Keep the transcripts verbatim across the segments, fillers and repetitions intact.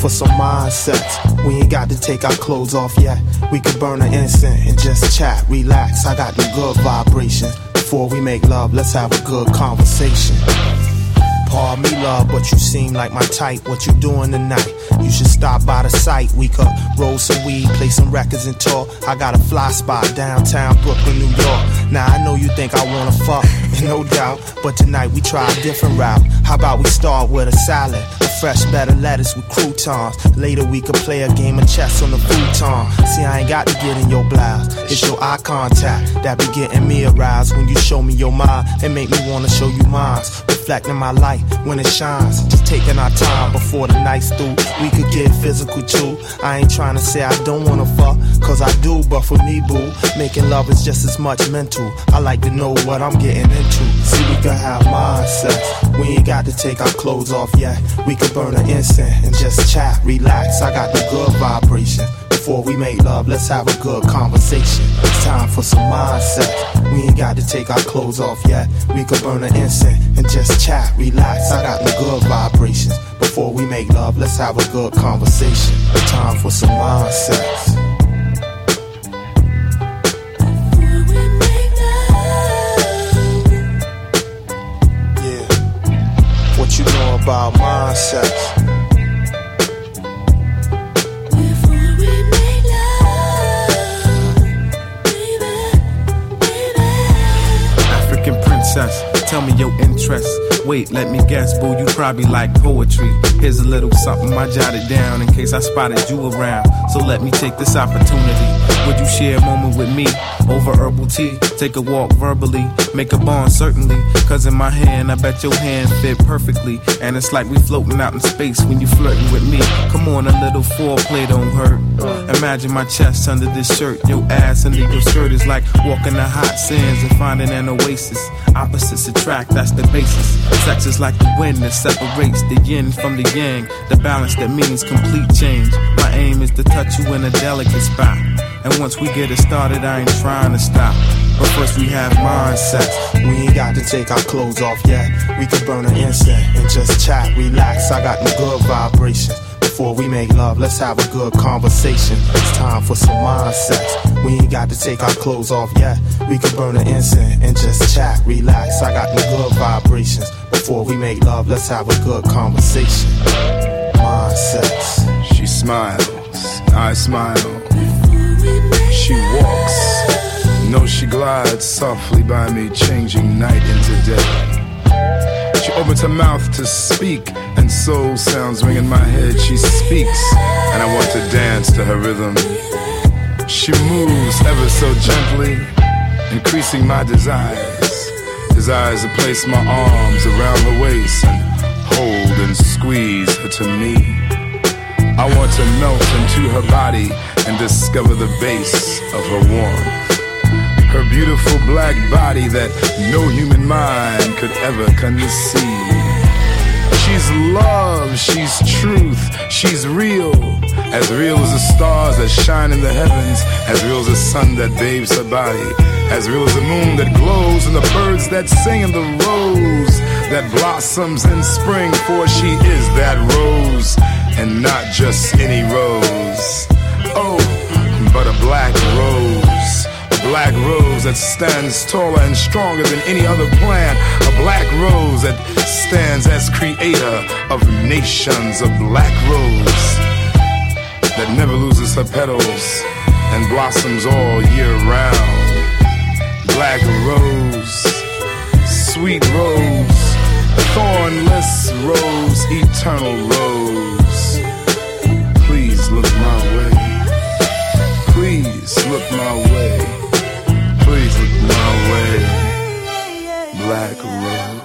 for some mindsets. We ain't got to take our clothes off yet. We could burn an incense and just chat, relax. I got the good vibrations. Before we make love, let's have a good conversation. Pardon me, love, but you seem like my type. What you doing tonight? You should stop by the site. We could roll some weed, play some records and talk. I got a fly spot downtown Brooklyn, New York. Now I know you think I wanna fuck, no doubt, but tonight we try a different route. How about we start with a salad, a fresh bed of lettuce with croutons. Later we could play a game of chess on the futon. See, I ain't got to get in your blouse. It's your eye contact that be getting me aroused. When you show me your mind, it make me wanna show you mine. Reflecting my light when it shines. Just taking our time before the night's through. We could get physical too. I ain't trying to say I don't wanna fuck, cause I do, but for me, boo, making love is just as much mental. I like to know what I'm getting into. See, we could have mindsets. We ain't got to take our clothes off yet. We could burn an incense and just chat, relax. I got the good vibration. Before we make love, let's have a good conversation. It's time for some mindsets. We ain't got to take our clothes off yet. We could burn an incense and just chat, relax. I got the good vibrations. Before we make love, let's have a good conversation. It's time for some mindsets. What you know about mindsets? Before we make love, baby, baby. African princess, tell me your interests. Wait, let me guess, boo, you probably like poetry. Here's a little something I jotted down in case I spotted you around. So let me take this opportunity. Would you share a moment with me over herbal tea? Take a walk verbally, make a bond certainly. Cause in my hand, I bet your hand fit perfectly. And it's like we floating out in space when you flirting with me. Come on, a little foreplay don't hurt. Imagine my chest under this shirt. Your ass under your skirt is like walking the hot sands and finding an oasis. Opposites attract, that's the basis. Sex is like the wind that separates the yin from the yang. The balance that means complete change. My aim is to touch you in a delicate spot. And once we get it started, I ain't trying to stop. But first we have mindsets. We ain't got to take our clothes off yet. We could burn an incense and just chat, relax. I got the good vibrations. Before we make love, let's have a good conversation. It's time for some mindsets. We ain't got to take our clothes off yet. We could burn an incense and just chat, relax. I got the good vibrations. Before we make love, let's have a good conversation. Mindsets. She smiles, I smile. She walks, no, she glides softly by me, changing night into day. She opens her mouth to speak, and soul sounds ring in my head. She speaks, and I want to dance to her rhythm. She moves ever so gently, increasing my desires. Desires to place my arms around her waist and hold and squeeze her to me. I want to melt into her body and discover the base of her warmth. Her beautiful black body that no human mind could ever conceive. She's love, she's truth, she's real. As real as the stars that shine in the heavens. As real as the sun that bathes her body. As real as the moon that glows and the birds that sing and the rose that blossoms in spring. For she is that rose, and not just any rose. Oh, but a black rose. A black rose that stands taller and stronger than any other plant. A black rose that stands as creator of nations. A black rose that never loses her petals and blossoms all year round. Black rose, sweet rose, thornless rose, eternal rose. Please look my way. Please look my way. Please look my way. Black rose.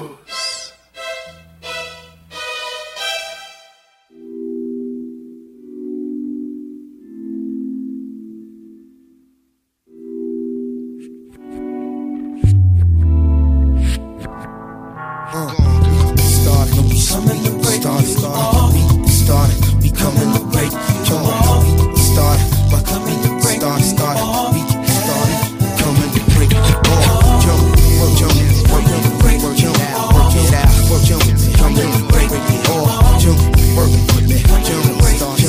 Work it, work it, work it, work it, work it, work it, work it, work it, work it,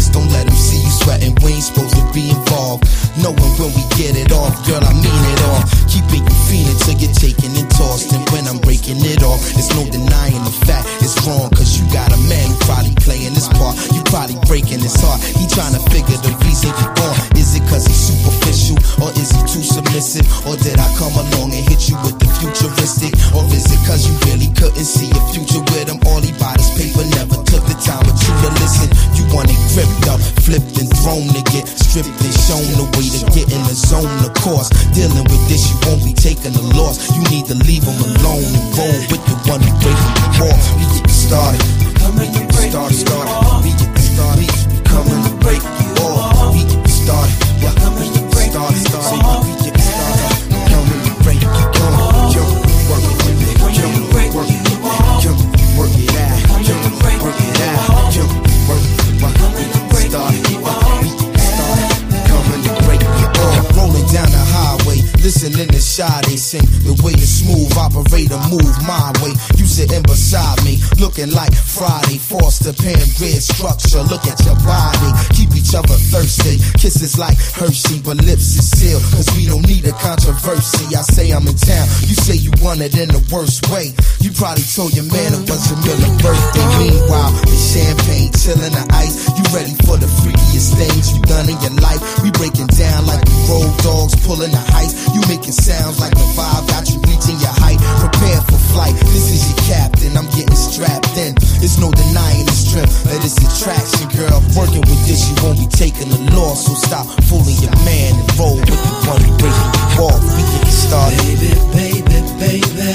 Just don't let them see you sweating. We ain't supposed to be involved. Knowing when we get it off, girl, I mean it all. Keeping you feeling till you're taken and tossed. And when I'm breaking it off, it's no denying the fact it's wrong. Cause you got a man who probably playing his part. You probably breaking his heart. He trying to figure the reason you gone. Is it cause he's superficial? Or is he too submissive? Or did I come along and hit you with the futuristic? Or is it cause you really couldn't see a future with him? All he bought his paper, never took the time with you to listen. You want it gripped up, flipped and thrown to get stripped and shown the way to get in the zone. Of course, dealing with this, you won't be taking a loss. You need to leave him alone and roll with the one who breaking you off. We get started, we get started, started. We get started, we coming to break you off. We get started, yeah, we get started, started. We get started, coming to break you off. Jump, work it, jump, work it, jump, work it out, jump, work it out, jump, work it. We get started, we get started, coming to break you off. Rolling down the highway, listening to Sade sing. The way the smooth operator move my way. You sitting beside me, looking like Friday. Foster Pan grid structure, look at your body. Keep each other thirsty, kisses like Hershey, but lips is sealed. Cause we don't need a controversy. I say I'm in town, you say you want it in the worst way. You probably told your man it was your middle birthday. Meanwhile, the champagne chilling the ice. You ready for the freakiest things you done in your life. We breaking down like we road dogs pulling the heist. You making sounds like the vibe got you reaching your height. Prepare for flight, this is your captain. I'm getting strapped in. There's no denying the strength that it's attraction, girl. Working with this, you won't be taking a loss. So stop fooling your man and roll with the one breaking you off. We get started. Baby, baby, baby,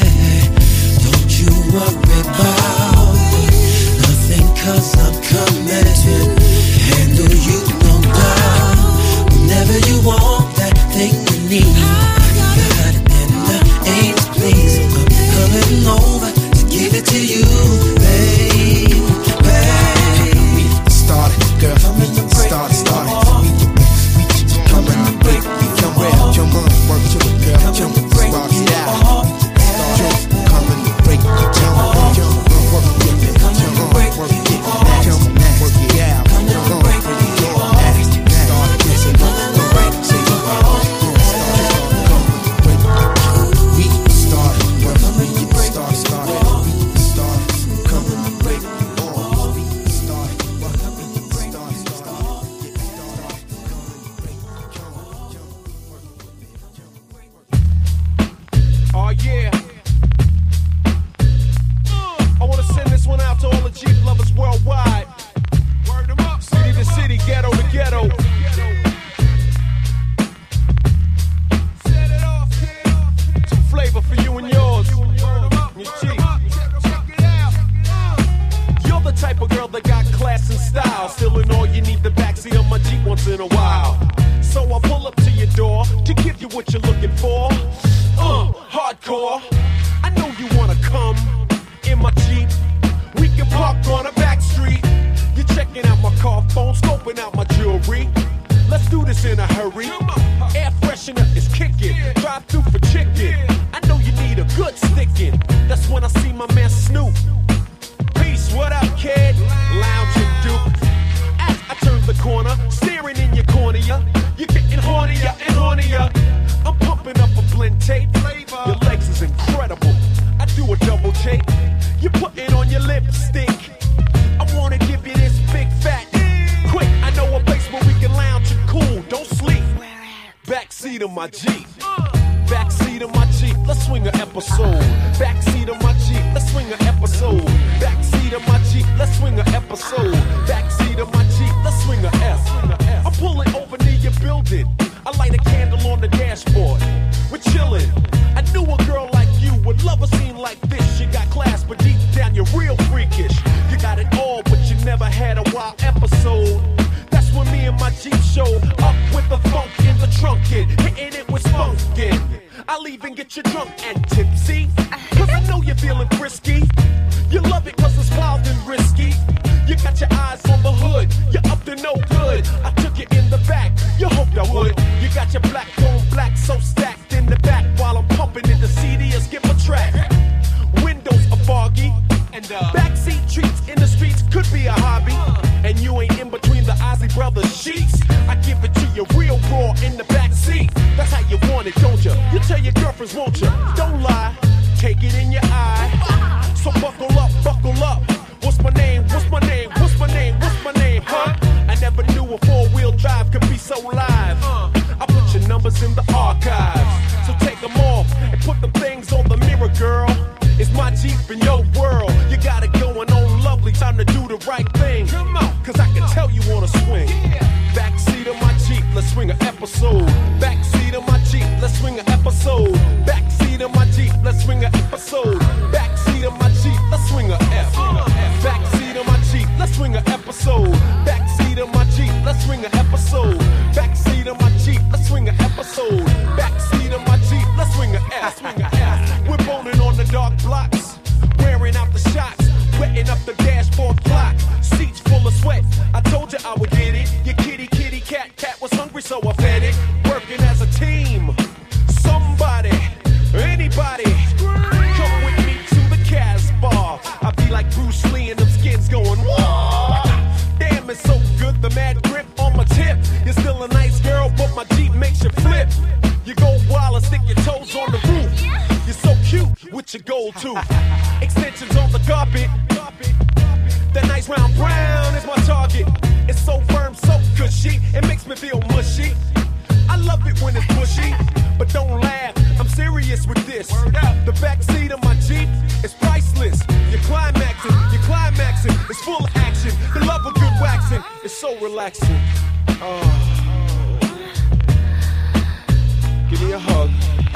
don't you worry about nothing, cause I'm coming to handle you, no doubt. Whenever you want that thing you need, got it in the aims, please. I'm coming over to give it to you, babe, babe. We started, girl. We started, started. We we coming to break. We come well, jump on, work to it, girl. Jump, rock it out. Jump, coming to break. Jump, jump, work it, jump, work it, jump, work it out. Jump on, break it all. Started, listen, don't break, say it all. We started, girl. We started, started. We started, coming to break. All we started, we started, started. Oh yeah. I wanna send this one out to all the Jeep lovers worldwide. Word them up. City to city, ghetto to ghetto. Set it off, some flavor for you and yours. Your Jeep. You're the type of girl that got class and style. Still in all, you need the backseat of my Jeep once in a while. So I pull up to your door to give you what you're looking for. Uh, hardcore. I know you wanna come in my Jeep. We can park on a back street. You're checking out my car phone, scoping out my jewelry. Let's do this in a hurry. Air freshener is kicking. Drive through for chicken. I know you need a good sticking. That's when I see my man Snoop. Peace, what up, kid? Lounging Duke. As I turn the corner, staring in your cornea. You're getting hornier and hornier. I'm pumping up a blend tape. Your legs is incredible. I do a double take. You put it on your lipstick. I wanna give you this big fat. Quick, I know a place where we can lounge and cool. Don't sleep. Backseat of my Jeep. Backseat of my Jeep. Let's swing an episode. Backseat of my Jeep. Let's swing an episode. Backseat of my Jeep. Let's swing an episode. Backseat of my Jeep. Let's swing a F. I'm pulling over near your building. I light a candle on the dashboard. We're chilling. I knew a girl like you would love a scene like this. You got class, but deep down you're real freakish. You got it all, but you never had a wild episode. That's when me and my Jeep showed up with the funk in the trunkin', hitting it with spunkin'. I'll even get you drunk and tipsy, cause I know you're feeling frisky. You love it cause it's wild and risky. You got your eyes on the hood, you're up to no good. I took you in the back, you hoped I would. You got your black on black so stacked in the back while I'm pumping in the C D and skip a track. Windows are foggy, and uh, backseat treats in the streets could be a hobby. And you ain't in between the Ozzy brother sheets. I give it to you real raw in the back seat. That's how you want it, don't you? You tell your girlfriends, won't you? Don't lie, take it in your eye. So buckle up, buckle up. What's my name? What's my name? What's my name? What's my name? Huh? I never knew a four-wheel drive could be so live. I put your numbers in the archives, so take them off and put the things on the mirror, girl. It's my Jeep in your world. You got it going on lovely. Time to do the right thing. Come on, cause I can tell you wanna swing. Backseat of my Jeep, let's swing an episode. Backseat of my Jeep, let's swing an episode. Backseat of my Jeep, let's swing an episode. Backseat of my Jeep, let's swing a F. Backseat of my Jeep, let's swing an episode. Backseat of my Jeep, let's swing an episode. Backseat of my Jeep, let's swing an episode. Backseat of my Jeep, let's swing a F. We're bowling on the dark blocks, wearing out the shots, wetting up the dashboard clock. Seats full of sweat. I told you I would get it. Your kitty, kitty, cat, cat was hungry, so I fed it. Working as a team. Somebody, anybody, come with me to the Casbah. I be like Bruce Lee and them skins going, whoa. Damn, it's so good, the mad grip on my tip. You're still a nice girl, but my Jeep makes you flip. You go wild and stick your toes on the roof. You're so cute with your gold tooth. Extensions on the carpet. That nice round brown is my target. It's so firm, so cushy. It makes me feel mushy. I love it when it's pushy, but don't laugh. I'm serious with this. The backseat of my Jeep is priceless. You're climaxing, you're climaxing. It's full of action. The love of good waxing is so relaxing. Oh. Give me a hug.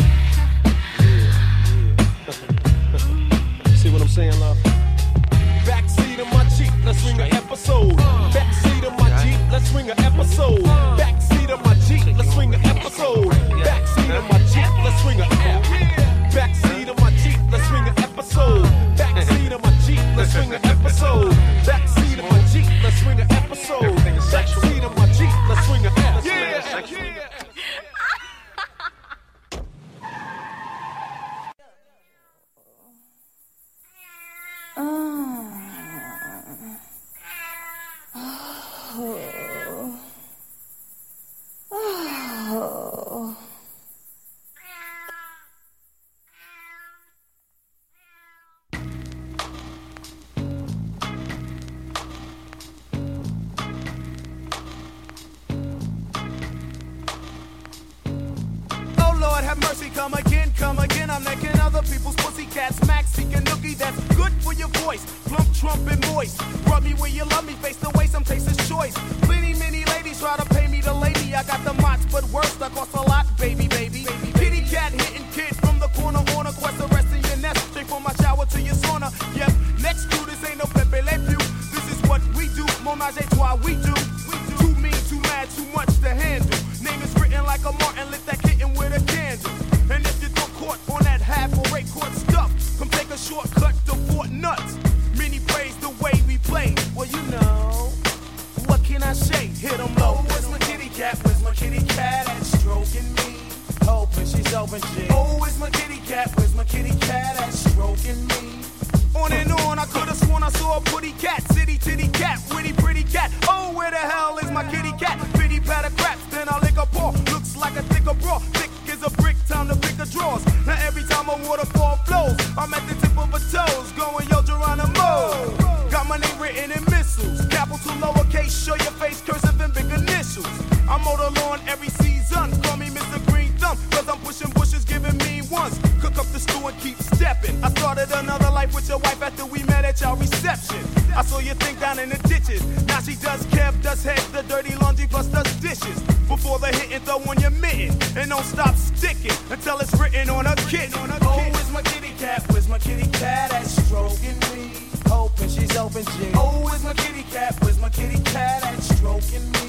See what I'm saying, love? Backseat of my Jeep, let's swing an episode. Backseat of my Jeep, let's swing an episode. Backseat of my Jeep, let's swing an episode. Backseat of my Jeep, let's swing an F. Backseat of my Jeep, let's swing an episode. Backseat of my Jeep, let's swing an episode. Backseat of my Jeep, let's swing an episode. Backseat of my Jeep, let's swing an F. Yeah. Come again, come again, I'm necking other people's pussycats. Maxi and nookie, that's good for your voice. Plump, trump, and moist. Rub me where you love me, face the way some taste is choice. Plenty, many ladies try to pay me the lady. I got the mots, but worse, that cost a lot, baby, baby. baby Kitty cat hitting kid from the corner on a quest of rest in your nest. Straight from my shower to your sauna. Yep, next to this ain't no Pepe Le Pew. This is what we do, Monage a trois, we do. We do. Too mean, too mad, too much to handle. Name is written like a Martin, lit that kitten with a candle. And if you don't caught on that half or rate court stuff, come take a shortcut to Fort Nuts. Many praise the way we play. Well, you know, what can I say? Hit 'em low. Oh, where's my kitty cat? Where's my kitty cat at stroking me? Hoping she's open shit. Oh, where's my kitty cat? Where's my kitty cat at stroking me? On and on, I could've sworn I saw a pretty cat. City titty cat, witty pretty cat. Oh, where the hell is my kitty cat? Pity pat of craps, then I lick a paw. Looks like a thicker bra. Thick is a brick, time to pick the drawers. Now every time a waterfall flows, I'm at the tip of her toes, going yo Geronimo. Got my name written in missiles, capital lowercase, show your face, cursive and big initials. I mow the lawn every season, call me Mister Green Thumb, cause I'm pushing bushes, giving me ones. Cook up the stew and keep stepping. I started another life with your wife after we met at y'all reception. I saw your thing down in the ditches. Now she does Kev, does head, the dirty laundry plus does dishes. Before the hitting, throw on your mitten. And don't stop sticking until it's written on a kitten. Oh, where's my kitty cat? Where's my kitty cat at stroking me? Hoping she's open G. Oh, where's my kitty cat? Where's my kitty cat at stroking me?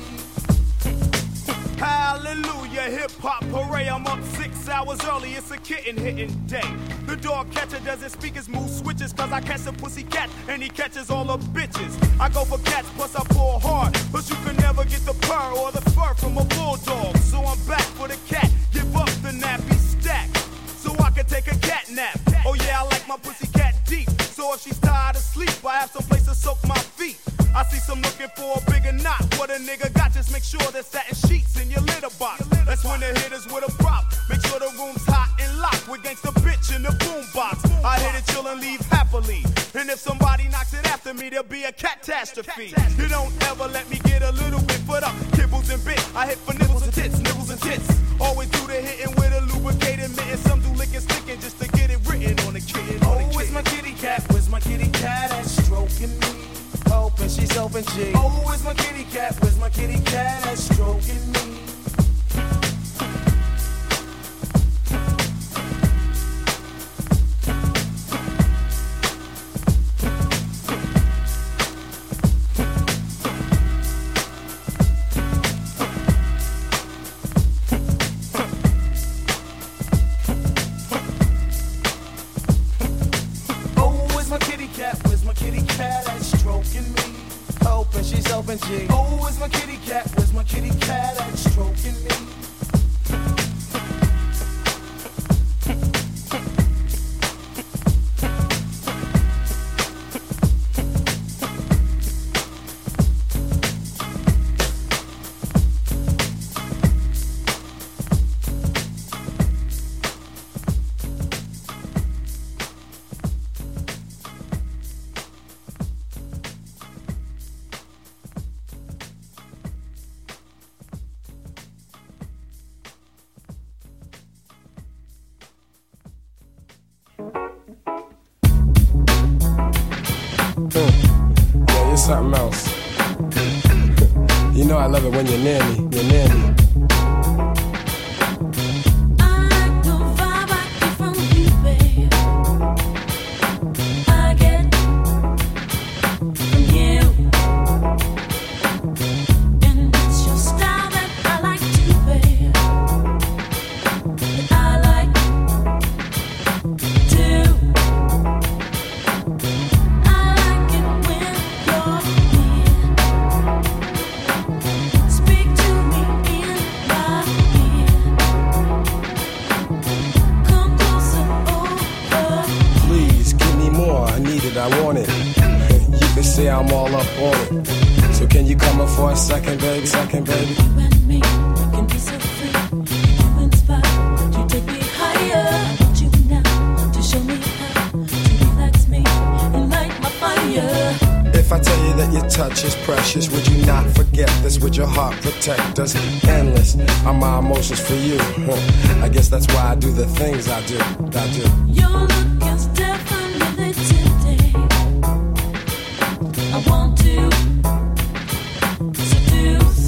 Hallelujah, hip-hop parade. I'm up six hours early, it's a kitten hitting day. The dog catcher doesn't speak his move switches, cause I catch the pussy cat and he catches all the bitches. I go for cats, plus I pull hard, but you can never get the purr or the fur from a bulldog. So I'm back for the cat, give up the nappy stack, so I can take a cat nap. Oh yeah, I like my pussy cat deep, so if she's tired of sleep, I have some place to soak my feet. I see some looking for a bigger knot, what a nigga got, just make sure there's satin sheets in your litter box. That's when the hitters with a prop. Make sure the room's hot and locked with gangsta bitch in the boombox. I hit it chill and leave happily. And if somebody knocks it after me, there'll be a catastrophe. You don't ever let me get a little bit put up. Kibbles and bits. I hit for nibbles and tits, nibbles and tits. Always do the hitting with a lubricated mitten. Some do licking sticking just to get it written on the kitten. Oh, where's my kitty cat? Where's my kitty cat that's stroking me? Hoping she's open G. Oh, where's my kitty cat? Where's my kitty cat that's stroking me? G. Oh, where's my kitty cat? Where's my kitty cat that's stroking me? Something else. You know I love it when you're near me, you're near me. I'm all up on it. So can you come up for a second, baby? Second, baby. You and me can be so free. You inspire, you take me higher. I want you now to show me how to relax me and light my fire. If I tell you that your touch is precious, would you not forget this? Would your heart protect us? Endless are my emotions for you. I guess that's why I do the things I do. I do. Your look is definitely tempting. I want to seduce.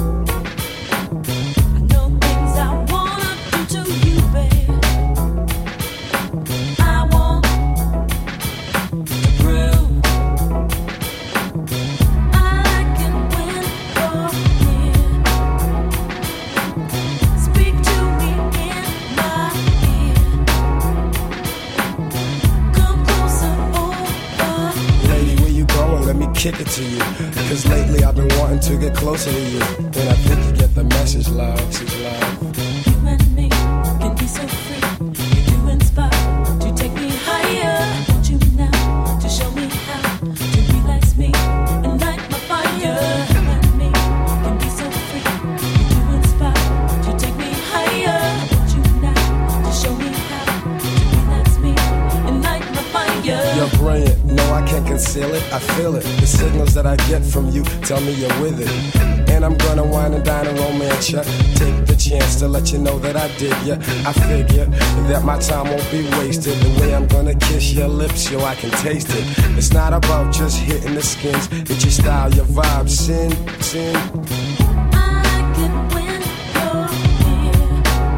I know things I wanna do to you, babe. I want to prove I like it when you're near. Speak to me in my ear. Come closer over. Lady, where you going? Let me kick it to you. Cause lately I've been wanting to get closer to you. And I think you get the message, love. Message, love. You and me can be so free. You do inspire to take me higher. I want you now to show me how to relax me and light my fire. You and me can be so free. You do inspire to take me higher. I want you now to show me how to relax me and light my fire. You're brilliant, no I can't conceal it, I feel it. The signals that I get from you tell me you're with it. And I'm gonna wine and dine and romance ya. Take the chance to let you know that I dig ya. I figure that my time won't be wasted. The way I'm gonna kiss your lips, yo, I can taste it. It's not about just hitting the skins, it's your style, your vibe, sin, sin. I like it when you're near.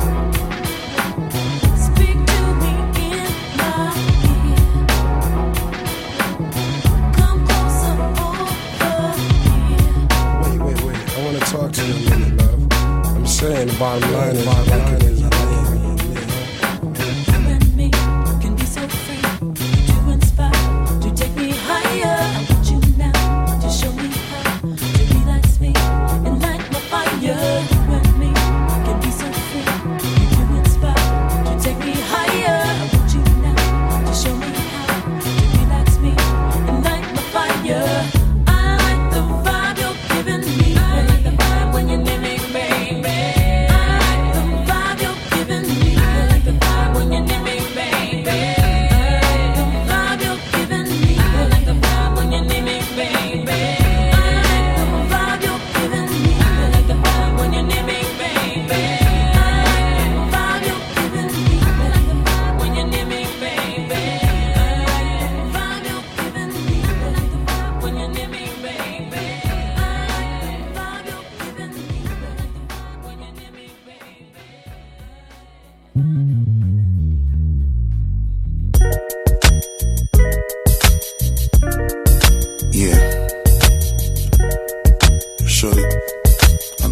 Speak to me in my ear. Come closer over here. Wait, wait, wait, I wanna talk to you a minute, love. I'm saying the bottom line is I like it when you're near. You and me can be so free. You do inspire to take me higher. I want you now to show me how to relax me and light my fire. You and me can be so free. You do inspire to take me higher. I want you now to show me how to relax me and light my fire. I like the vibe you're giving me, babe.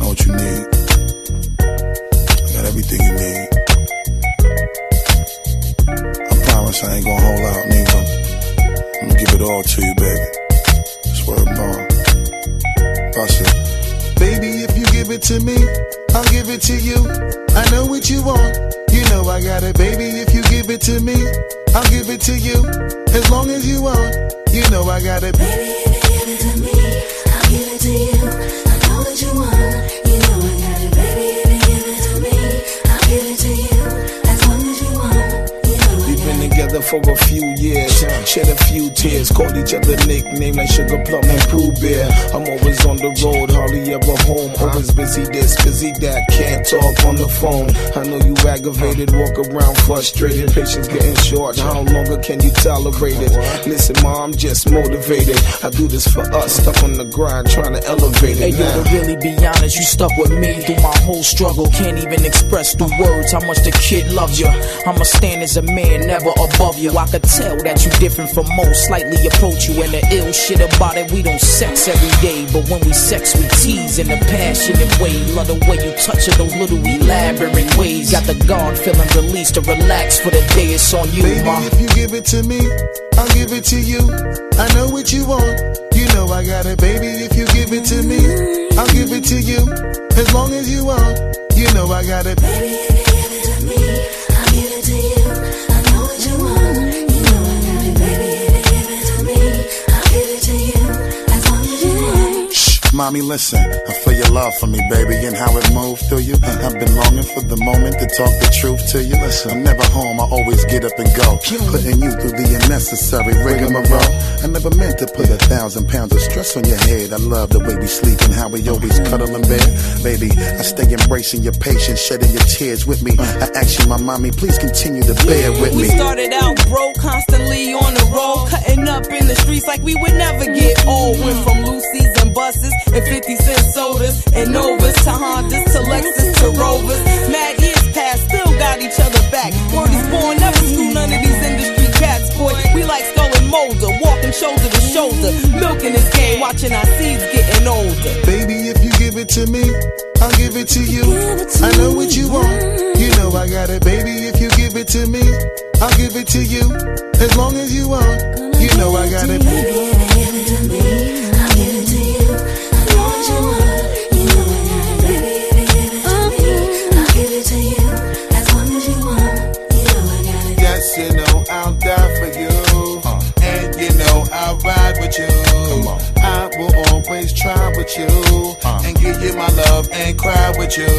know what you need. I got everything you need. I promise I ain't gonna hold out, neither. I'm gonna give it all to you, baby. Swear bond. Bust it. Baby, if you give it to me, I'll give it to you. I know what you want, you know I got it. Baby, if you give it to me, I'll give it to you. As long as you want, you know I got it. Baby, if you give it to me, I'll give it to you. I know what you want, you know I got it. Baby, if you give it to me, I'll give it to you. As long as you want, you know I got it. We've been together for a few years, shed a few tears, called each other nicknames like Sugar Plum and Pooh Bear. I'm always on the road, hardly ever home, always busy this, busy that, can't talk on the phone. I know you aggravated, walk around frustrated, patience getting short, how longer can you tolerate it? Listen ma, I'm just motivated, I do this for us, stuck on the grind, trying to elevate it. Hey yo, to really be honest, you stuck with me through my whole struggle, can't even express through words how much the kid loves you. I'ma stand as a man, never above you. I could tell that you different from most, slightly approach you. And the ill shit about it, we don't sex every day, but when we sex, we tease in a passionate way. Love the way you touch it, those little elaborate ways. Got the guard feeling released to relax for the day. It's on you, Baby, ma. if you give it to me, I'll give it to you. I know what you want, you know I got it. Baby, if you give it to me, I'll give it to you. As long as you want, you know I got it. Baby, if you give it to me, I'll give it to you. I know what you want, you know I got it. Baby, if you give it to me, I'll give it to you. As long as you want. Shh, mommy, listen. I feel your love for me, baby, and how it moved through you. I've been longing for the moment to talk the truth to you. Listen, I'm never home, I always get up and go, putting you through the unnecessary rigmarole. I never meant to put a thousand pounds of stress on your head. I love the way we sleep and how we always cuddle in bed. Baby, I stay embracing your patience, shedding your tears with me. I ask you, my mommy, please continue to bear with me. We started out broke, constantly on the road, cutting up in the streets like we would never get old. Went from Lucy's and buses and fifty cent sodas and Novas to Hondas to Lexus to Rovers. Mad years past, still got each other back. Word is born, never screw none of these industry cats, boy. We like Skull and Molder, walking shoulder to shoulder, milking this game, watching our seeds getting older. Baby, if you give it to me, I'll give it to you. I know what you want, you know I got it. Baby, if you give it to me, I'll give it to you. As long as you want, you know I got it. Baby, if you give it to me, I'll give it to you. I know what you want, you know I got it. Baby, if you give it to me, I'll give it to you. As long as you want, you know I got it. Yes, you know I'll die for you, and you know I'll ride with you. I will always try with you, and give you my love and cry with you.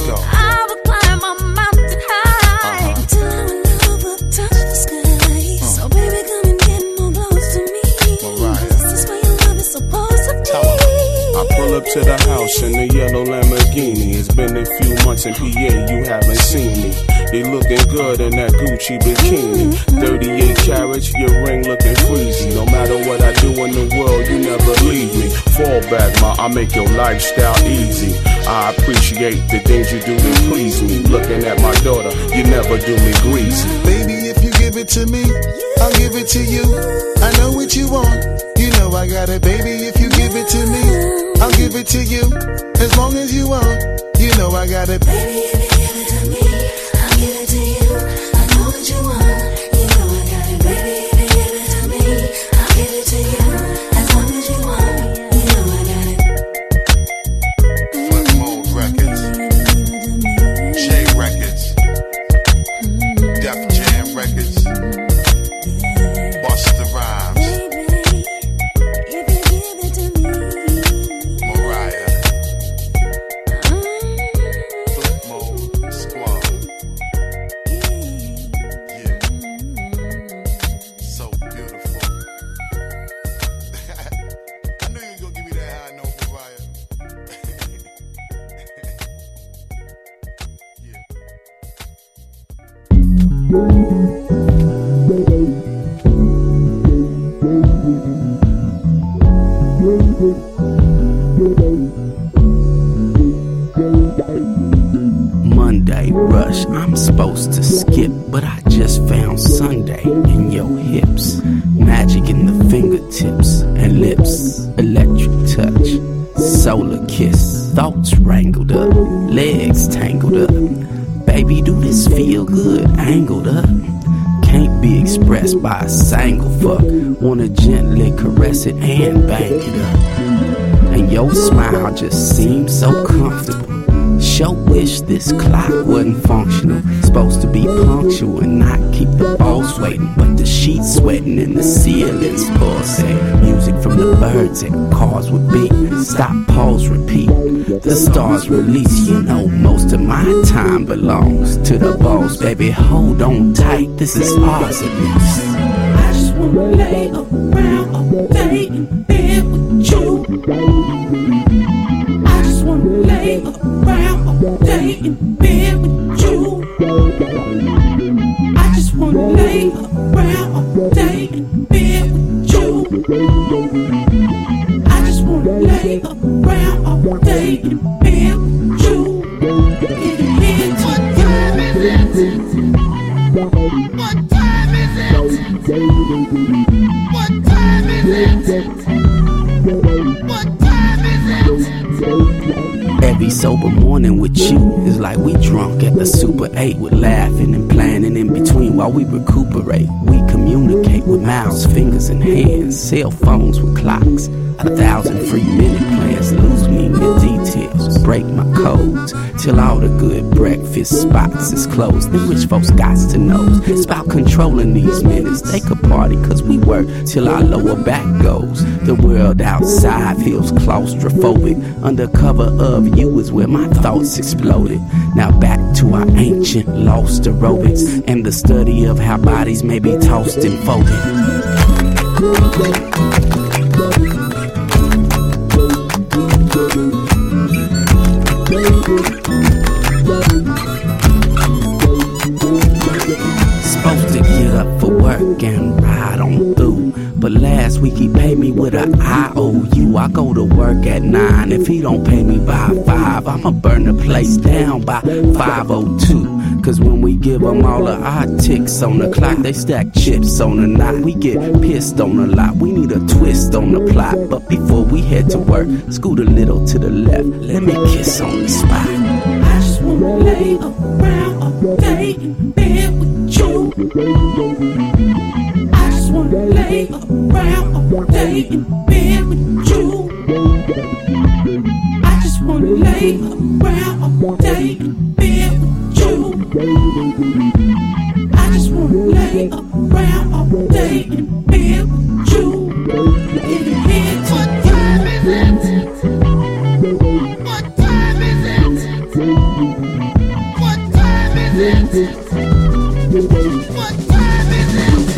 I will climb a mountain high until our love will touch the sky. So baby, come and get more close to me. This is where your love is supposed to be. I pull up to the house in the yellow Lamborghini. It's been a few months in P A, you haven't seen me. You looking good in that Gucci bikini. thirty-eight carats, your ring looking freezy. No matter what I do in the world, you never leave me. Fall back, ma, I make your lifestyle easy. I appreciate the things you do to please me. Looking at my daughter, you never do me greasy. Baby, if you give it to me, I'll give it to you. I know what you want, you know I got it. Baby, if you give it to me, I'll give it to you. As long as you want, you know I got it. Baby, if you give it to me, I'll give it to you. I know what you want, you know I got it. Baby, if you give it to me, I'll give it to you. As long as you want, you know I got it. Flip Mode Records, J Records, Def Jam Records, Busta Rhymes, If you give it to me, Mariah, Flip Mode Squad. Yeah, so beautiful. I knew you was gonna give me that high note, Mariah. Monday rush, I'm supposed to skip, but I just found Sunday in your hips. Magic in the fingertips and lips, electric touch. solar kiss. Thoughts wrangled up, legs tangled up. Baby, do this feel good? Angled up. Can't be expressed by a single fuck. Wanna gently caress it and bang it up. And your smile just seems so comfortable. Sure wish this clock wasn't functional. Supposed to be punctual and not keep the balls waiting, but the sheets sweating and the ceilings pulsating. Music from the birds and cars would beat. Stop, pause, repeat. The stars release. You know most of my time belongs to the balls. Baby, hold on tight. This is ours at least. I just wanna lay around all day in bed with you. I just wanna lay around all day in bed with you. I just wanna lay around all day in bed with you. I just wanna lay around all day in bed with you. Getting into what time is it? What time is it? What time is it? What time is it? Every sober morning with you is like we drunk at the Super eight. We're laughing and planning in between while we recuperate. We communicate with mouths, fingers, and hands. Cell phones with clocks. A thousand free minute plans. Lose me in the details. Break my codes. Till all the good breakfast spots is closed. Then rich folks got to know. It's about controlling these minutes. They could party cause we work till our lower back goes. The world outside feels claustrophobic. Under cover of you is where my thoughts exploded. Now back to our ancient lost aerobics and the study of how bodies may be tossed and folded. Supposed to get up for work and ride on through, but last week he paid me with a I O U. I go to work at nine. If he don't pay me by five, I'ma burn the place down by five oh two. Cause when we give them all of our ticks on the clock, they stack chips on the knot. We get pissed on a lot. We need a twist on the plot. But before we head to work, scoot a little to the left. Let me kiss on the spot. I just wanna lay around all day in bed with you. I just wanna lay around all day in bed with you. I just wanna lay around all day in bed with you. I just wanna lay around all day in bed with you. Getting head to what time is it? What time is it? What time is it? What time is it?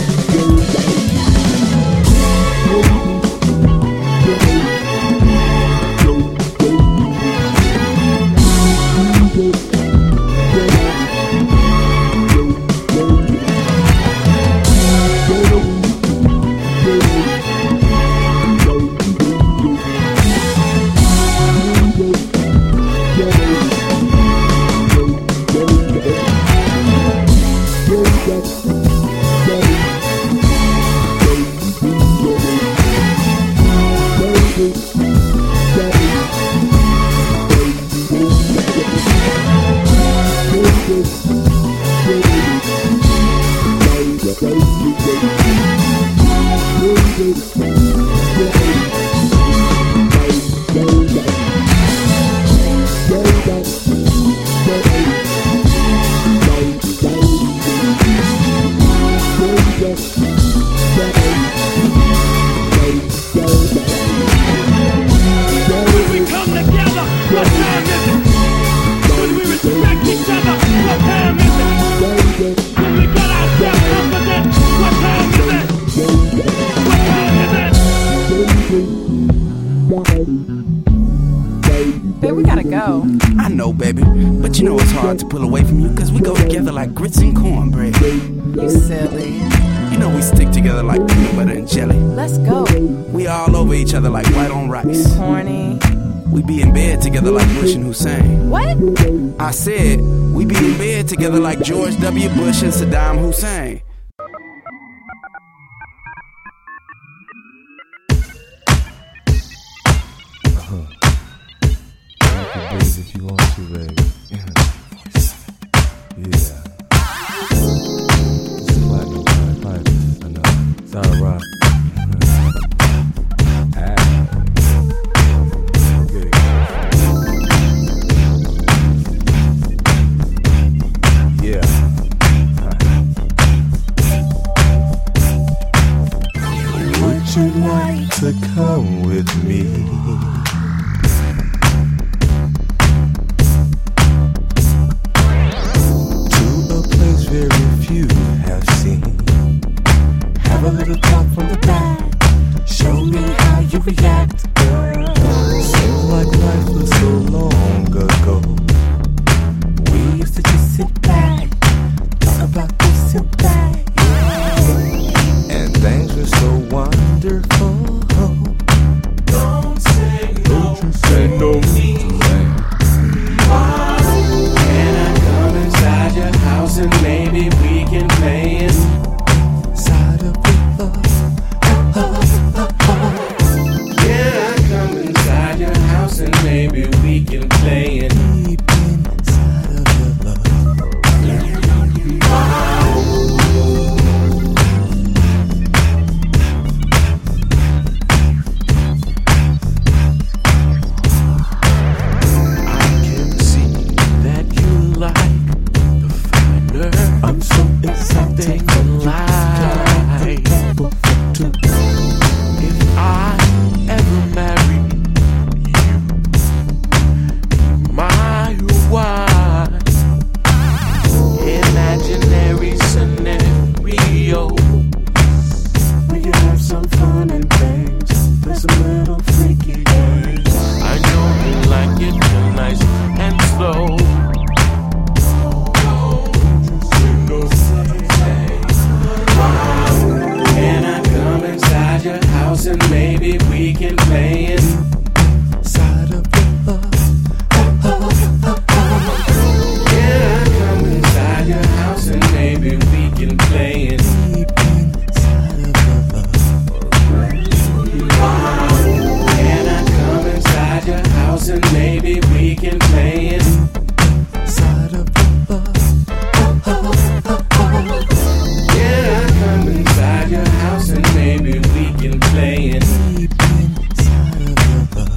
Babe, we gotta go. I know, baby, but you know it's hard to pull away from you because we go together like grits and cornbread. You silly. You know we stick together like peanut butter and jelly. Let's go. We all over each other like white on rice. Horny. We be in bed together like Bush and Hussein. What? I said we be in bed together like George W. Bush and Saddam Hussein. it if you want to, baby. Yeah. This is platinum pipe. I know. It's all rock. Would you like to come with me? To a place very few have seen. Have a little talk from the back. Show me how you react. Seems like life was so long ago. We used to just sit back, talk about this and that. And things were so wonderful. Don't say no. Don't you say no. Can I come inside your house and maybe we can play inside of the Can I come inside your house and maybe we can play it deep inside of your love? I'm so excited for life. If I ever marry you, my wife, imaginary scenario, we can have some fun and things. There's a little freaky games. I know you like it nice and slow. Can I come inside your house and maybe we can play inside of your love? Can I come inside your house and maybe we can play it deep inside of your love? Can I come inside your house and maybe we can play inside of your love? Can I come inside your house and maybe we can play it deep inside of your love?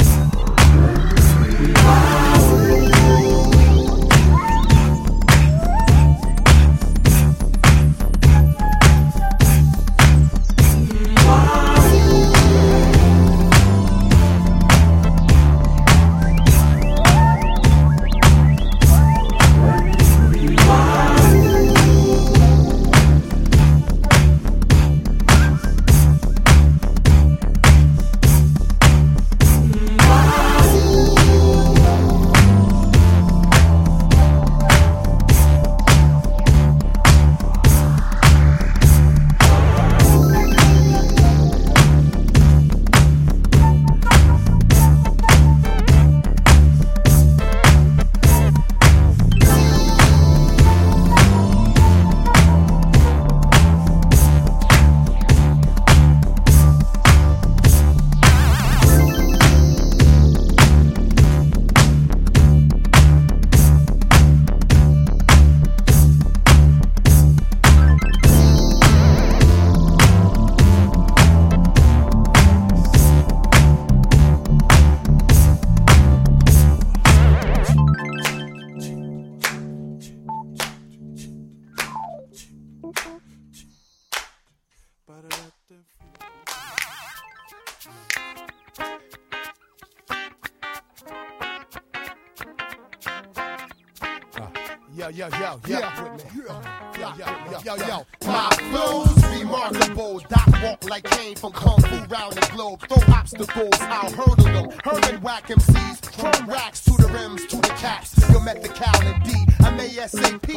Yo, yo, yo, yo, yo, yo, yo, yo, yo. My flow's remarkable. Doc walk like Kane from Kung Fu round the globe. Throw obstacles, I'll hurdle them. Hurling whack M Cs, throw racks to the rims, to the caps. You'll met the Cal and D. I'm A S A P. I'm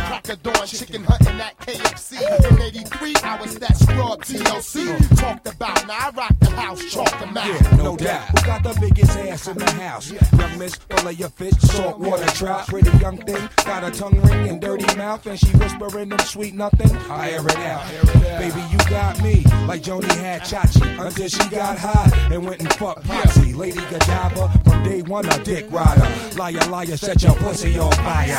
crack of dawn, chicken hunting at K F C. In eighty-three, I was that scrub T L C. Talked about, now I rock the house, chalk the mouth. Yeah, no doubt. Who got the biggest ass in the house? Young miss, full of your fish, salt water trout. Pretty young thing, got a tongue ring and dirty mouth, and she whispering them sweet nothing. I air it out. Baby, you got me like Joni had Chachi until she got hot and went and fucked Potsy. Lady Godiva, from day one a dick rider. Liar, liar, set your pussy on fire.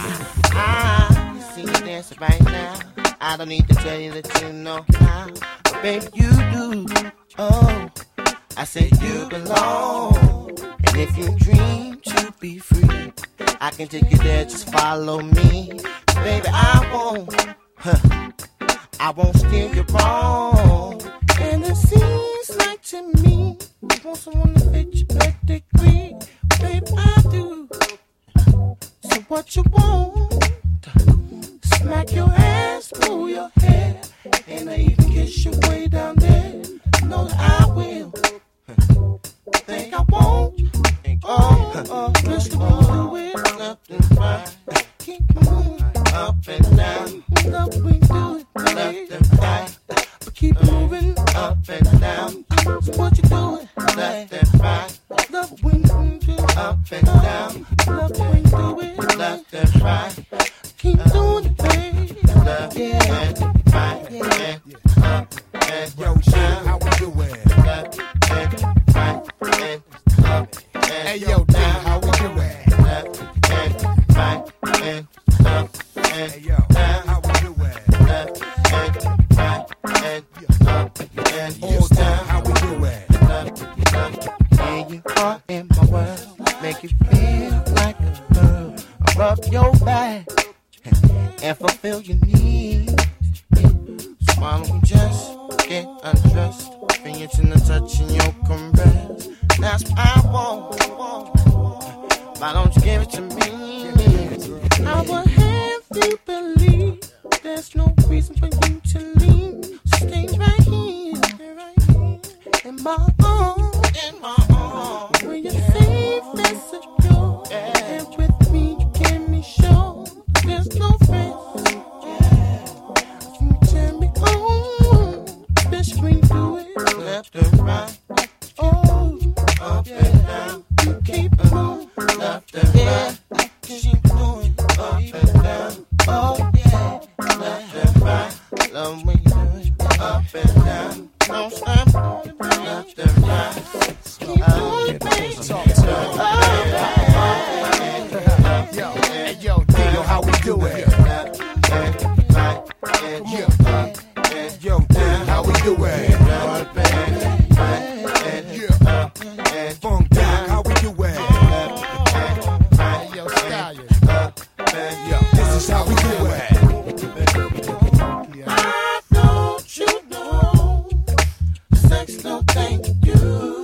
I see you dancing right now. I don't need to tell you that you know how, but baby you do. Oh, I say you belong. And if you dream to be free, I can take you there. Just follow me, baby. I won't, huh, I won't steer you wrong. And it seems like to me, you want someone to fit your pedigree, baby. I do. So what you want? Smack your ass, pull your hair, and I even kiss you way down there. Know that I will. Think I won't. Oh, oh, Mister Do it left and right. Keep moving up and down. Love we do it left and right. But keep moving up and down. So what you doing? Left and right. Love we do it up and down. Love we do it left and right. Keep doing it, baby. Left and right. And up and yo, shit, how we do it? Left and right. And up and hey, yo, D, how we do it? Left and right. And up and hey, yo, how we do it? Left and right. And up and all down, how we do it? Left, left. Here you are in my world. Make you feel like a girl. I rub your back and fulfill your needs. So why don't we just get undressed? Fingers in the touch and your caress. That's what I want. Why don't you give it to me? I will have you believe there's no reason for you to leave. So stay right here, in my arms, in my arms. Where you're safe and secure, and with me you can be sure there's no friends. You turn me on, bitch, we do it left and right. Oh, up and down. You keep moving left and right. Keep doing up and down. Oh yeah, left and right. Love when you do it up and down. Don't stop, left and right. Keep doing it, baby. Yo, hey, yo, D, yo, how we do it? Yo, D, how we do it? Funk down, how we do it? Hey, yo, Stallion. Yo, this is how we do it. I don't you know, sex no thing to do.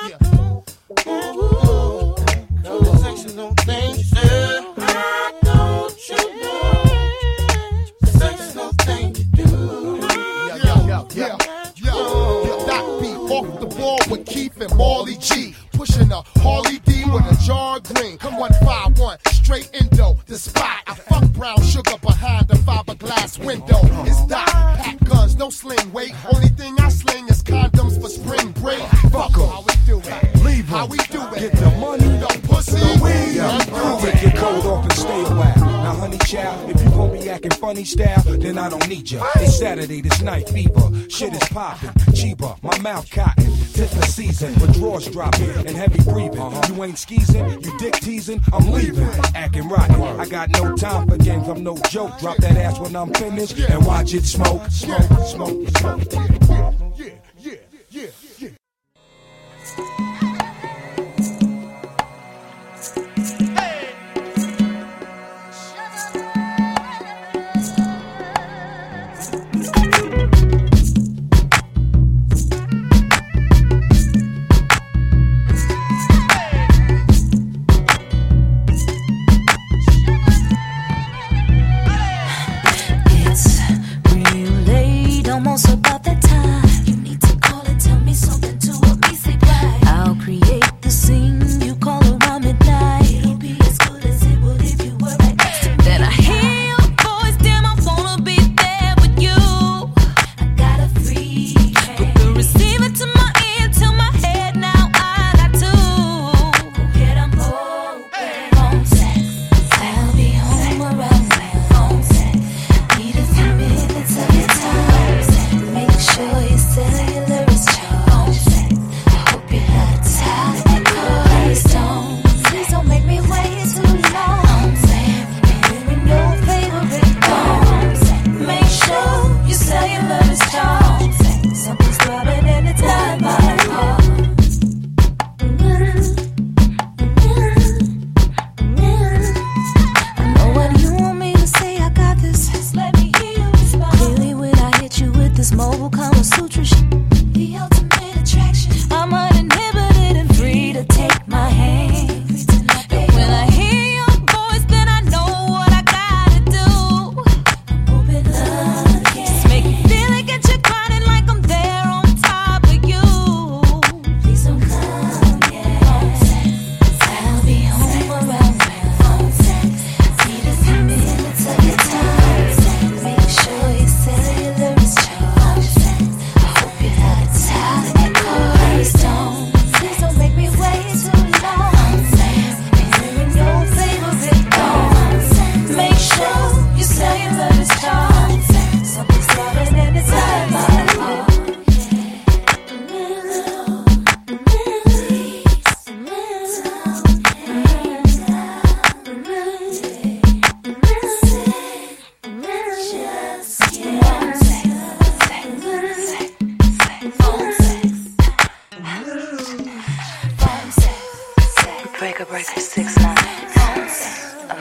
Ooh, no sex no thing to do. I don't you know, sex no thing to do. Yo, yo, yo, yo, yo, Doc B off the ball with Keith and Marley G. Pushing a Harley D with a jar green. Come one five one, straight Indo, the spot. I fuck brown sugar behind the fiberglass window. It's Doc, pack guns, no sling weight. Only thing I sling is condoms for spring break. Fuck 'em, how we do it? Leave 'em, how we do it? Get the money, no pussy, we yeah. do Take your coat off and stay a while. Now, honey child, if you gon' be acting funny style, then I don't need ya. It's Saturday, this night fever. Shit is popping, cheaper, my mouth cotton. Tis the season, with drawers dropping and heavy breathing. Uh-huh. You ain't skeezing, you dick teasing, I'm leaving. Acting rotten, I got no time for games, I'm no joke. Drop that ass when I'm finished and watch it smoke, smoke, smoke, smoke. Yeah, yeah, yeah, yeah. It's real late, almost about that time.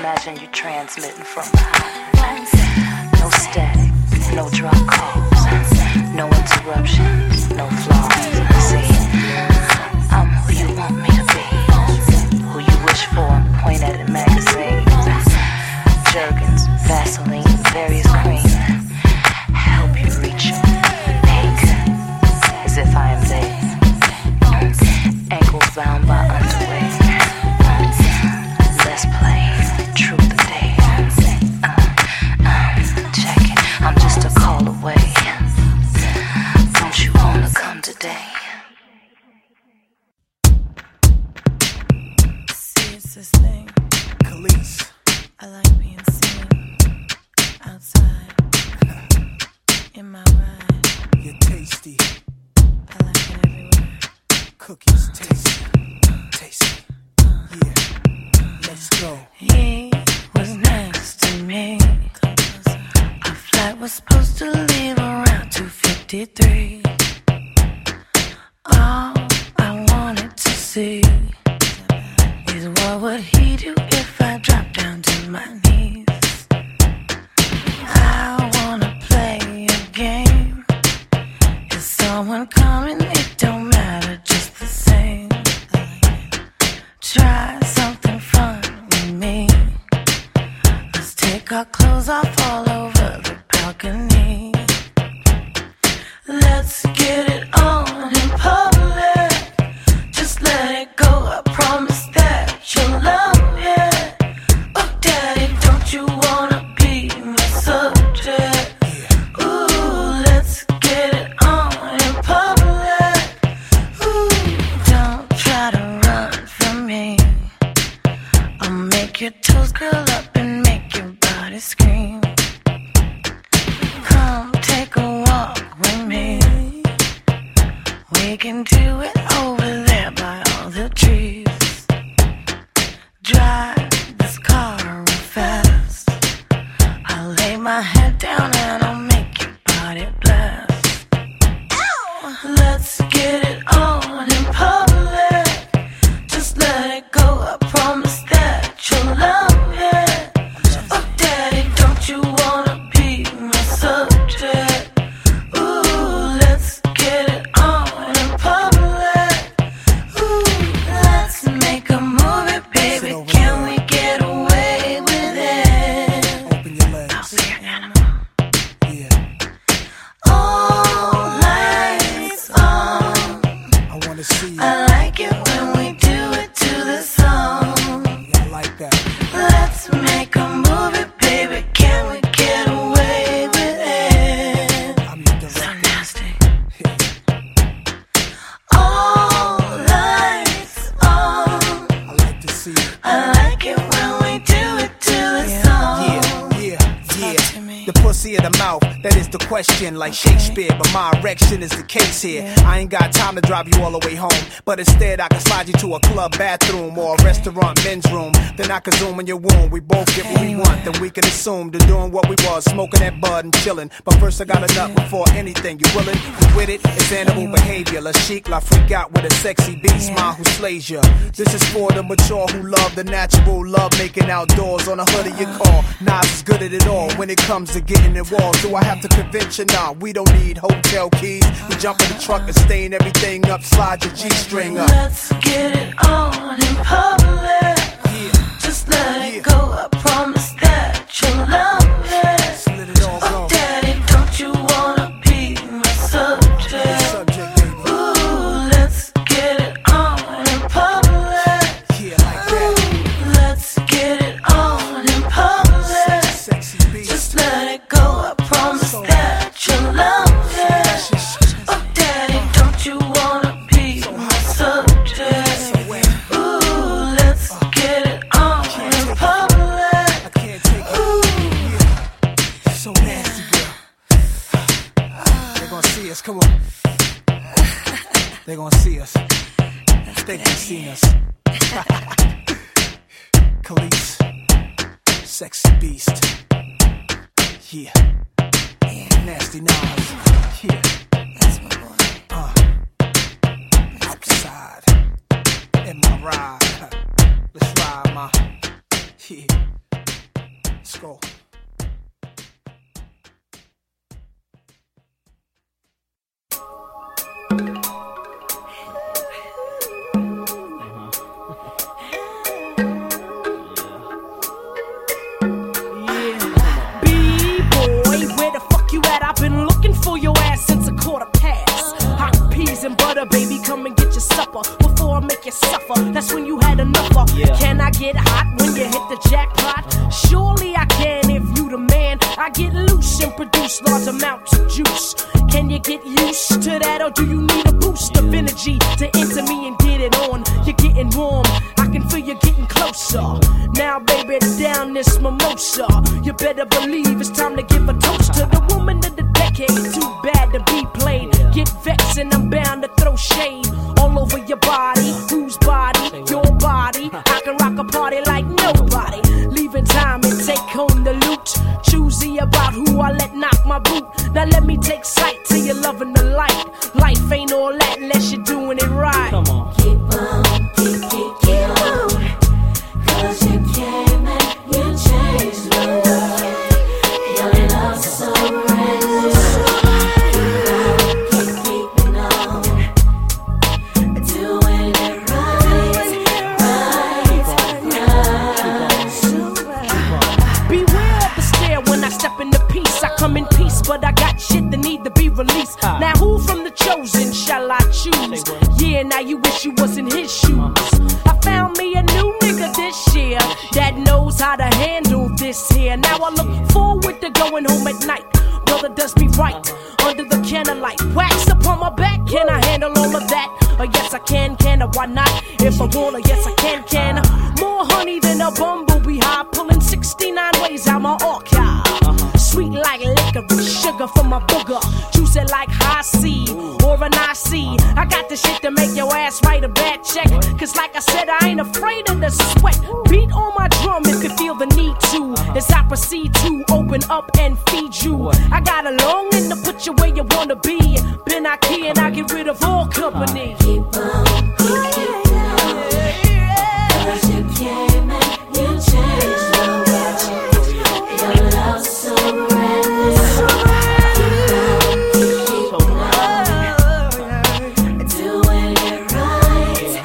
Imagine you transmitting from behind. No static, no drop calls, no interruptions, no flaws. See, I'm who you want me to be, who you wish for, point at in magazines. Jergens, Vaseline, various creams help you reach your peak, as if I am there. Ankles bound by underwear. Let's play truth or dare. Uh, uh, check it. I'm just a call away. Don't you wanna come today? See, it's this thing. Khalees. I like being seen outside in my ride. You're tasty. I like it everywhere. Cookies tasty. Tasty. Yeah. Let's go. He was next to me. Our flight was supposed to leave around two fifty-three. All I wanted to see is what would he do if I dropped down to my knees. I wanna play a game. Is someone coming? It don't matter, just the same. Try something fun with me. Let's take our clothes off all over the balcony. Let's get it on in public. Just let it go, I promise that you'll love it. Oh daddy, don't you wanna be my subject? Ooh, let's get it on in public. Ooh, don't try to run from me. I'll make your toes curl up and make your body scream. Come take a walk with me. We can do it over there by all the trees. Drive this car real fast. I'll lay my head down and I'll make your body blast. Let's get it on in public. Just let it go, I promise that you'll love it. Oh daddy, don't you wanna be my subject? Ooh, let's get it on in public. Ooh, let's make a movie, baby. Can we get away with it? Open your legs. I'll be your animal. Yeah. All lights on. I wanna see you. I like it when we do it to the song. Yeah, I like that. Let's make a movie, baby. Can we get away with it? I'm the So director. nasty. All lights on. I like to see you. I like it when we do it to the song. Yeah, yeah, Talk to me. yeah. The pussy of the mouth, that is the question, like Shakespeare. But my erection is the case here. I ain't got time to drive you all the way home, but instead I can slide you to a club bathroom or a restaurant men's room. Then I can zoom in your womb. We both get what we want. Then we can assume to doing what we was, smoking that bud and chilling. But first I gotta nut before anything. You willing? You with it? It's animal behavior. La chic, la freak out with a sexy beast, smile who slays ya. This is for the mature who love the natural, love making outdoors on the hood of your car. Nas is good at it all when it comes to getting involved. Do I have to convince you? Nah, we don't need hotel keys. We jump in the truck and stain everything up, slide your G-string up. Let's get it on in public. Just let it go, I promise that you'll love it. Just let it all Oh go. daddy, don't you wanna be my subject? Subject, baby. Ooh, let's get it on in public. Yeah, like that. Ooh, let's get it on in public. Sexy beast. Just let it go, I promise that you'll love it. Oh daddy, don't you wanna be my subject? Ooh, let's get it on in public. I can't take it. Ooh. So nasty, girl. They gonna see us, come on. They gonna see us. They can see us. Khalees, sexy beast. Yeah. Nasty Nas. Yeah. That's my boy. Uh. Outside. In my ride. Let's ride, ma. Yeah. Let's go. I've been looking for your ass since a quarter past. Hot peas and butter, baby, come and get your supper before I make you suffer. That's when you had enough of. Yeah. Can I get hot when you hit the jackpot? Surely I can if you the man. I get loose and produce large amounts of juice. Can you get used to that, or do you need a boost of energy to enter me and get it on? You're getting warm, I can feel you getting closer. Now, baby, down this mimosa. You better believe it's time to give a toast to the woman of the decade. Too bad to be played. Get vexed and I'm bound to throw shade all over your body. Whose body? Your body. I can rock a party like nobody. Leaving time and take home the loot. Choosy about who I let knock my boot. Now let me take sight till you're loving the light. Life ain't all that unless you're doing it right. Come on. Keep on, keep, keep, keep on. Cause you came and you changed the world. Your love so reckless. Keep keeping on. Doing it right, right, right. Beware of the stare when I step into peace. I come in peace, but I got shit that need to be released. Now who from the chosen shall I choose? Yeah, now you wish you was in his shoes. I found me a new nigga this year that knows how to handle this here. Now I look forward to going home at night. Brother does me right under the candlelight. Wax upon my back, can I handle all of that? Uh, yes I can, can I? Why not? If I wanna, yes I can, can I? More honey than a bumblebee hive, pulling sixty-nine ways out my archive. Sweet like licorice, sugar from my booger, juicy like high C or an I C. I got the shit to make your ass write a bad check. Cause like I said, I ain't afraid of the sweat. Beat on my drum if you feel the need to, as I proceed to open up and feed you. I got a longing to put you where you wanna be. Been out here and I get rid of all company. Keep on, keep, keep on. Cause you came and you changed the world. Your love so reckless. Keep on, keep on. Doing it right,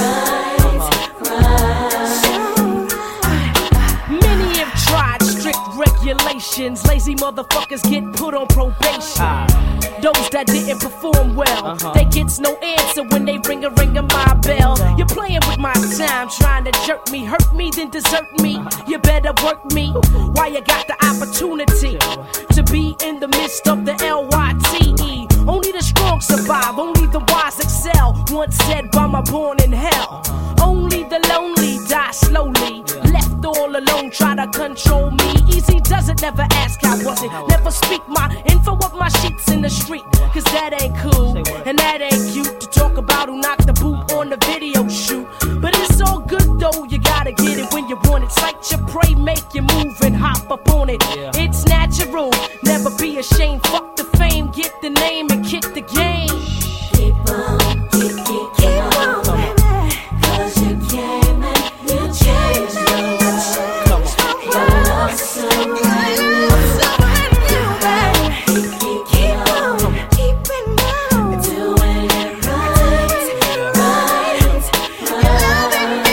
right, right. Many have tried strict regulations. Lazy motherfuckers get put on probation. Those that didn't perform well, uh-huh. They gets no answer when they ring a ring of my bell. You're playing with my time, trying to jerk me, hurt me, then desert me. You better work me while you got the opportunity to be in the midst of the L Y T E. Only the strong survive, only the wise excel. Once said by my born in hell. Only the lonely die slowly. Left all alone, try to control me. Easy does it, never ask how was it. Never speak my info of my sheets in the street. Cause that ain't cool, and that ain't cute. To talk about who knocked the boot on the video shoot. But it's all good though, you gotta get it when you want it. Sight your prey, make you move and hop up on it. It's natural, never be ashamed. Fuck the fame, get the name and kick the game. Keep on, keep, keep, keep on, baby. Cause you came and you changed the world. Your love so reckless. Keep, keep, keep on, keeping on. Doing it right, right, right.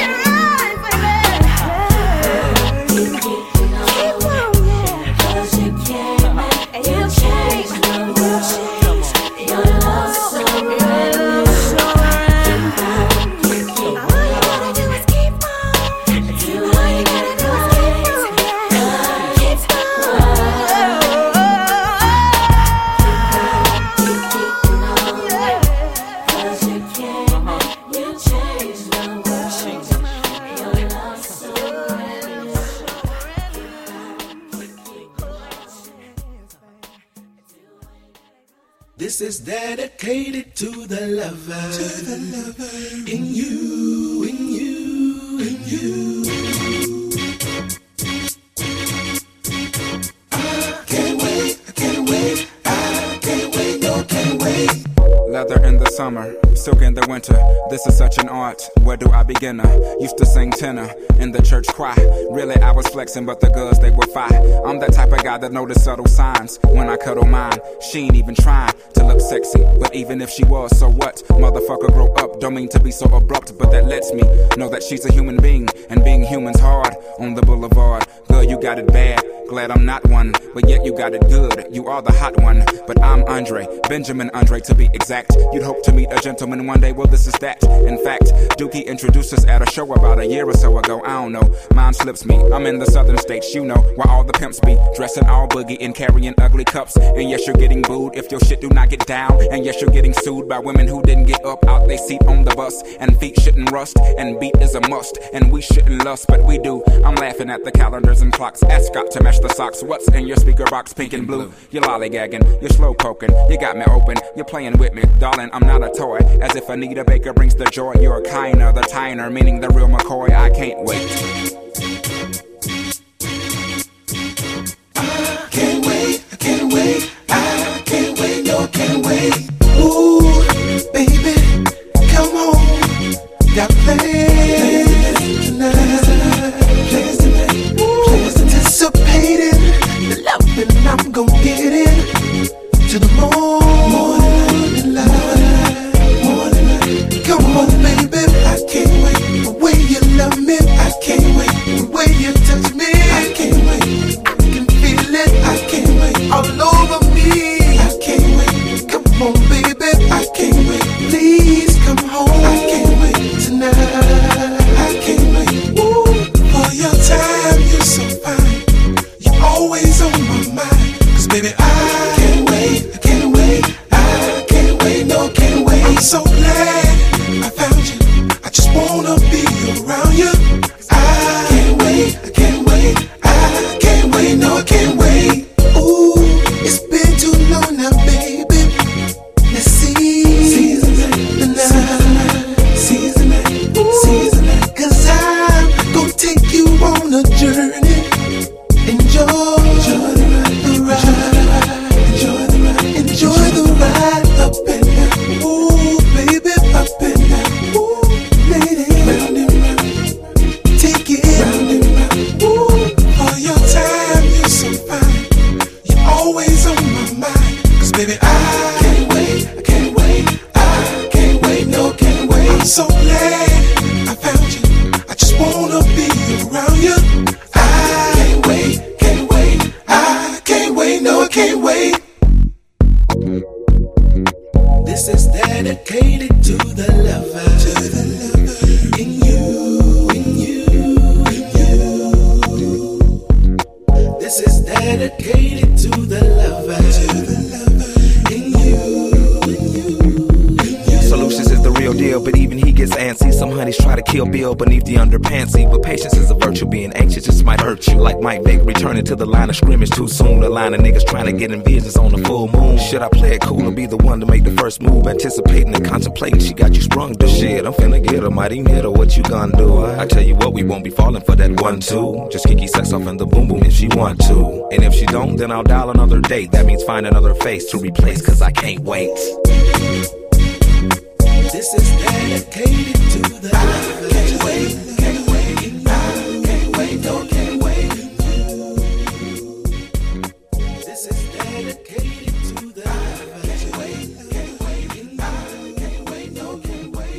Keep, keeping on, cause you came and you changed the world. Your love so reckless. Keep on, all you gotta do is keep on. Do all you gotta do is keep on. Keep on. Keep keeping on. Cause you came and you changed the world. Your love so reckless. This is dedicated to the lover, to the lover in you, in you, in you. I can't wait, I can't wait, I can't wait, no, can't wait. Leather in the summer, silk in the winter. This is such an art. Where do I begin? Used to sing tenor in the church choir. Really, I was flexing, but the girls, they were fine. I'm that type of guy that notice subtle signs when I cuddle mine. She ain't even trying to look sexy, but even if she was, so what? Motherfucker, grow up. Don't mean to be so abrupt, but that lets me know that she's a human being, and being human's hard on the boulevard. Girl, you got it bad. Glad I'm not one, but yet you got it good. You are the hot one, but I'm Andre, Benjamin Andre to be exact. You'd hope to meet a gentleman one day, well this is that. In fact, Dookie introduced us at a show about a year or so ago, I don't know. Mine slips me, I'm in the southern states, you know, where all the pimps be dressing all boogie and carrying ugly cups. And yes, you're getting booed if your shit do not get down. And yes, you're getting sued by women who didn't get up out they seat on the bus. And feet shouldn't rust, and beat is a must. And we shouldn't lust, but we do. I'm laughing at the calendars and clocks. Ask Scott to match the socks. What's in your speaker box, pink and blue? You're lollygagging, you're slow poking, you got me open, you're playing with me, darling, I'm not a toy. As if Anita Baker brings the joy, you're a kinder, the tiner, meaning the real McCoy, I can't wait. I can't wait, I can't wait, I can't wait, no, can't wait. Ooh, baby, come on, got plans tonight, plans tonight, plans anticipating the loving I'm gon' get in to the morning light, morning light. Come on, baby, I can't wait. The way you love me, I can't wait. The way you touch me, I can't wait. I can feel it, I can't wait. All over me, I can't wait. Come on, baby, I can't wait. Please come home, I can't wait tonight. I can't wait. Ooh, for your time, you're so fine. You're always on my mind. Cause baby, I can't wait, I can't wait, I can't wait, no, can't wait. I'm so glad I found you. I just wanna be around you. I can't wait, I can't wait, I can't wait, no, I can't wait. Ooh, it's been too long now, baby. Let's see the night, season it, season it. Cause I'm gonna take you on a journey. Enjoy, enjoy the ride, enjoy the ride, enjoy the ride up and down. Ooh, baby, up and down. Ooh, lady, round and round, take it round and round. Ooh, for your time, you're so fine. You're always on my mind. Cause baby, I can't wait, I can't wait, I can't wait, no, can't wait. I'm so glad I found you. I just wanna be around you. I can't wait, can't wait, I can't wait, no, I can't wait. This is dedicated to the lover, to the lover, in you, in you, in you. This is dedicated to the lover, to the lover, in you, in you, in you. Solutions is the real deal, but even he gets antsy. Some honeys try to kill Bill beneath the underpantsy, but patience is a virtue. Being anxious just might hurt you. Like Mike Vick returning to the line of scrimmage too soon. The line of niggas trying to get in visions on the full moon. Should I play it cool or be the one to make the first move? Anticipating and contemplating, she got you sprung, dude. Shit, I'm finna get her mighty near. What you gonna do? I tell you what, we won't be falling for that one two. Just kinky sex off in the boom boom if she want to. And if she don't, then I'll dial another date. That means find another face to replace, cause I can't wait. This is dedicated to the lover. Can't wait, can't wait, I can't wait, no, can't wait. This is dedicated to the lover. Can't wait, can't wait, I can't wait, no, can't wait.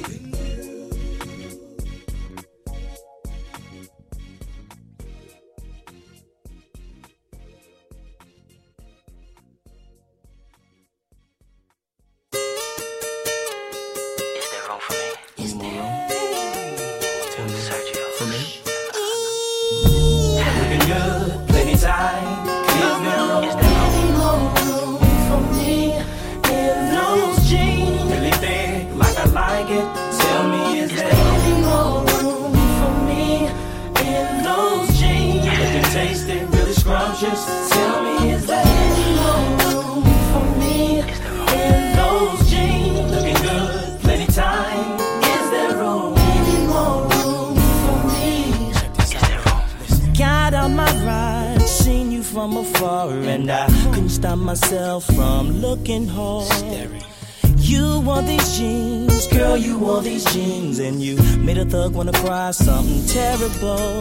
Just tell me, is there any more room for me in those jeans? Looking good, plenty time. Is there room, any more room for me? Is there room? Got on my ride, seen you from afar, and I couldn't stop myself from looking hard. You wore these jeans, girl, you wore these jeans, and you made a thug wanna cry something terrible.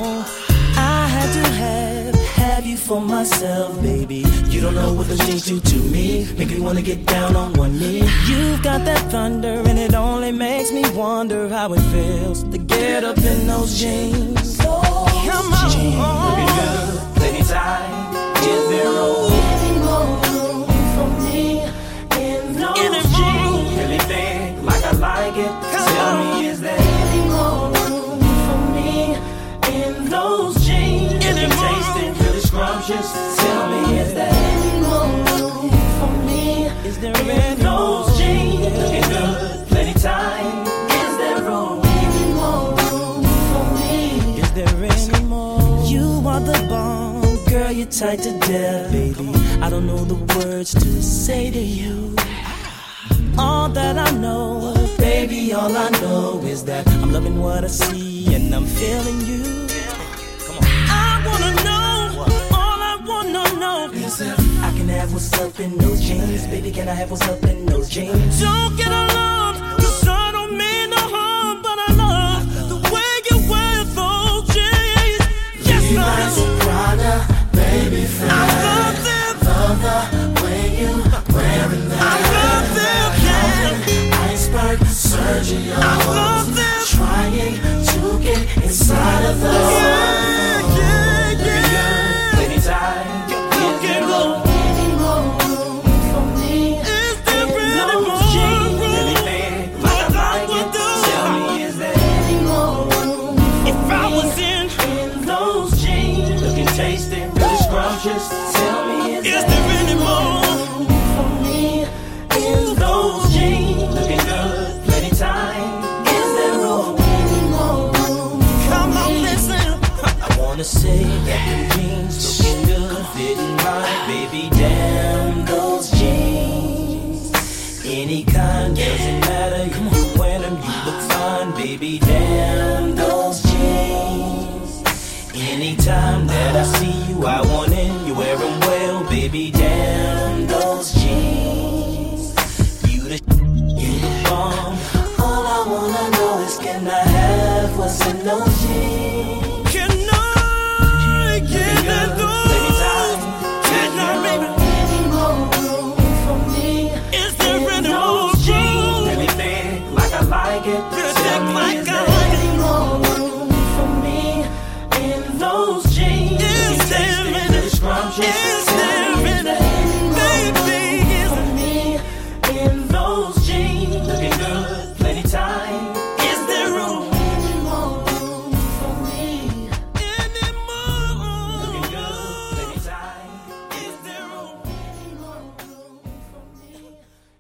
I had to have, have you for myself, baby. You don't know what those jeans do to me. Make me wanna get down on one knee. You've got that thunder, and it only makes me wonder how it feels to get up in those jeans. Come on, jeans, looking good, plenty tight. Is there any more room for me in those jeans? Really think like I like it. Tell me, is there any more room for me in those jeans? Looking tasty, really scrumptious. Tell me, is there any more room for me? Is there in those jeans? Looking good, plenty tight. Is there room? Any more room for me? Is there any more? You are the bomb, girl. You're tight to death, baby. I don't know the words to say to you. All that I know, baby, all I know is that I'm loving what I see and I'm feeling you. I wanna know, all I wanna know is if I can have what's up in those jeans. Baby, can I have what's up in those jeans? Don't get alarmed, cause I don't mean no harm, but I love the way you wear those jeans. Yes, I do. Baby, I love them. Love the way you wearing them. I love them. Yeah. Iceberg Sergio. I love them. Trying to get inside of those. Yeah, yeah, yeah. Plenty time. You can go. Any more room for me? Is there any more room? Really think like I like it. Tell me, is there any more room? If I was in in those jeans, looking tasty. Just tell me, is, is there any more for me in those jeans? Looking good, plenty time. Is there room? Any more room? Come on, listen. I wanna say that them jeans looking good, fitting right, baby. Damn those jeans. Any kind doesn't matter. You wear them, you look fine, baby. Damn those jeans. Anytime that I see you, I want in. You wear them well, baby. Damn those jeans. You the, you the bomb. All I wanna know is, can I have what's in those jeans? Can I get those? Can I, baby? Any more room for me? Is there any more room? Let me think like I like it. Tell me, like is there any more room for me in those jeans? Is there any scrumptious? Is there any, baby, is for me in those jeans? Looking good, plenty time. Is there room? Any more room for me? Any more room? Looking good, plenty time. Is there room? Any more room for me?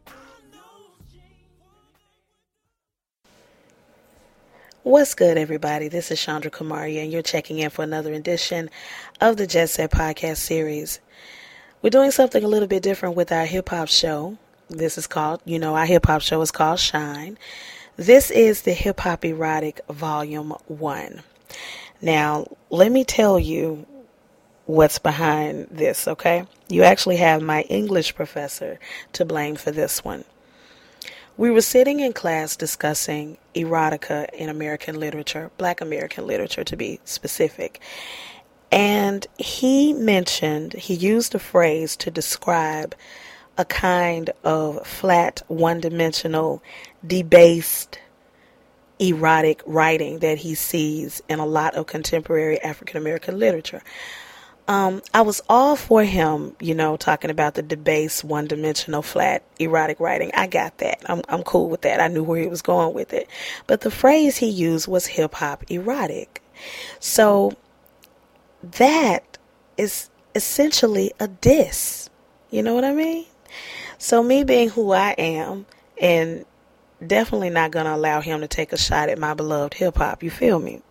What's good, everybody? This is Chandra Kumari, and you're checking in for another edition of the Jet Set Podcast series. We're doing something a little bit different with our hip-hop show. This is called, you know, our hip-hop show is called Shine. This is the Hip Hop Erotic Volume one. Now, let me tell you what's behind this, okay? You actually have my English professor to blame for this one. We were sitting in class discussing erotica in American literature, Black American literature to be specific. And he mentioned, he used a phrase to describe a kind of flat, one-dimensional, debased, erotic writing that he sees in a lot of contemporary African American literature. Um, I was all for him, you know, talking about the debased, one-dimensional, flat, erotic writing. I got that. I'm I'm cool with that. I knew where he was going with it. But the phrase he used was hip-hop erotic. So that is essentially a diss. You know what I mean? So me being who I am, and definitely not going to allow him to take a shot at my beloved hip-hop, you feel me?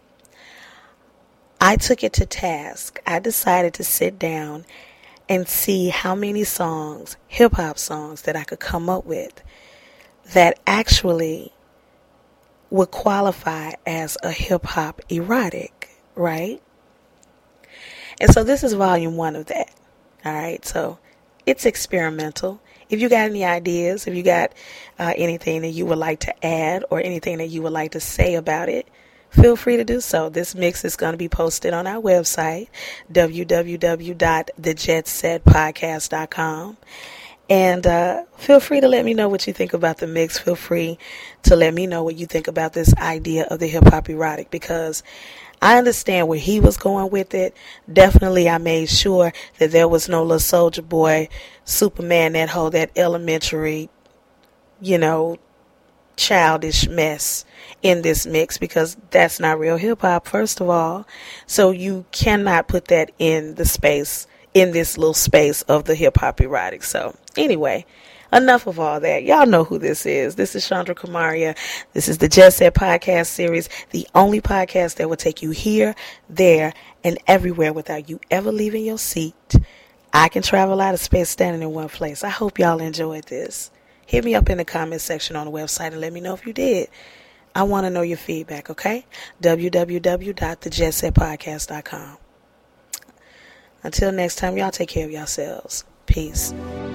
I took it to task. I decided to sit down and see how many songs, hip-hop songs, that I could come up with that actually would qualify as a hip-hop erotic, right? And so this is volume one of that. All right, so it's experimental. if you got any ideas, if you got uh, anything that you would like to add or anything that you would like to say about it, feel free to do so. This mix is going to be posted on our website, w w w dot the jet set podcast dot com. And uh, feel free to let me know what you think about the mix. Feel free to let me know what you think about this idea of the hip-hop erotic, because I understand where he was going with it. Definitely I made sure that there was no little Soulja Boy, Superman, that whole, that elementary, you know, childish mess in this mix, because that's not real hip-hop, first of all. So you cannot put that in the space, in this little space of the hip-hop erotic. So anyway, enough of all that. Y'all know who this is. This is Chandra Kamaria. This is the Jet Set Podcast Series, the only podcast that will take you here, there, and everywhere without you ever leaving your seat. I can travel out of space standing in one place. I hope y'all enjoyed this. Hit me up in the comment section on the website and let me know if you did. I want to know your feedback, okay? w w w dot the jet set podcast dot com. Until next time, y'all take care of yourselves. Peace.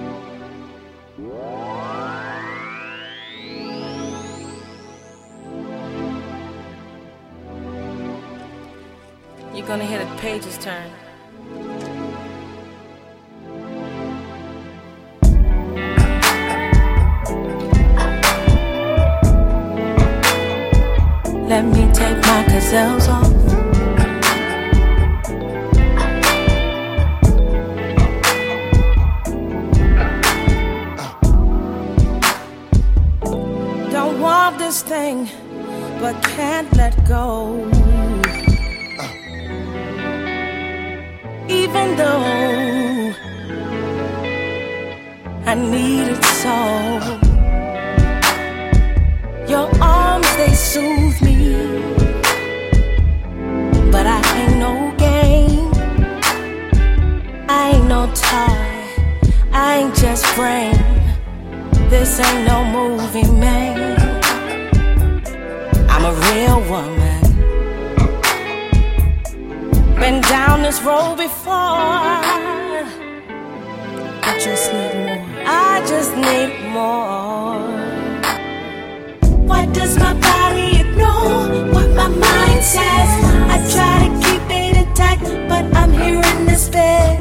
You're gonna hear the pages turn. Let me take my gazelles off. Don't want this thing, but can't let go. Even though I need it so. Your arms, they soothe me, but I ain't no game. I ain't no toy, I ain't just frame. This ain't no movie, man. I'm a real woman. Been down this road before. I just need more. I just need more. Why does my body ignore what my mind says? I try to keep it intact, but I'm here in this bed.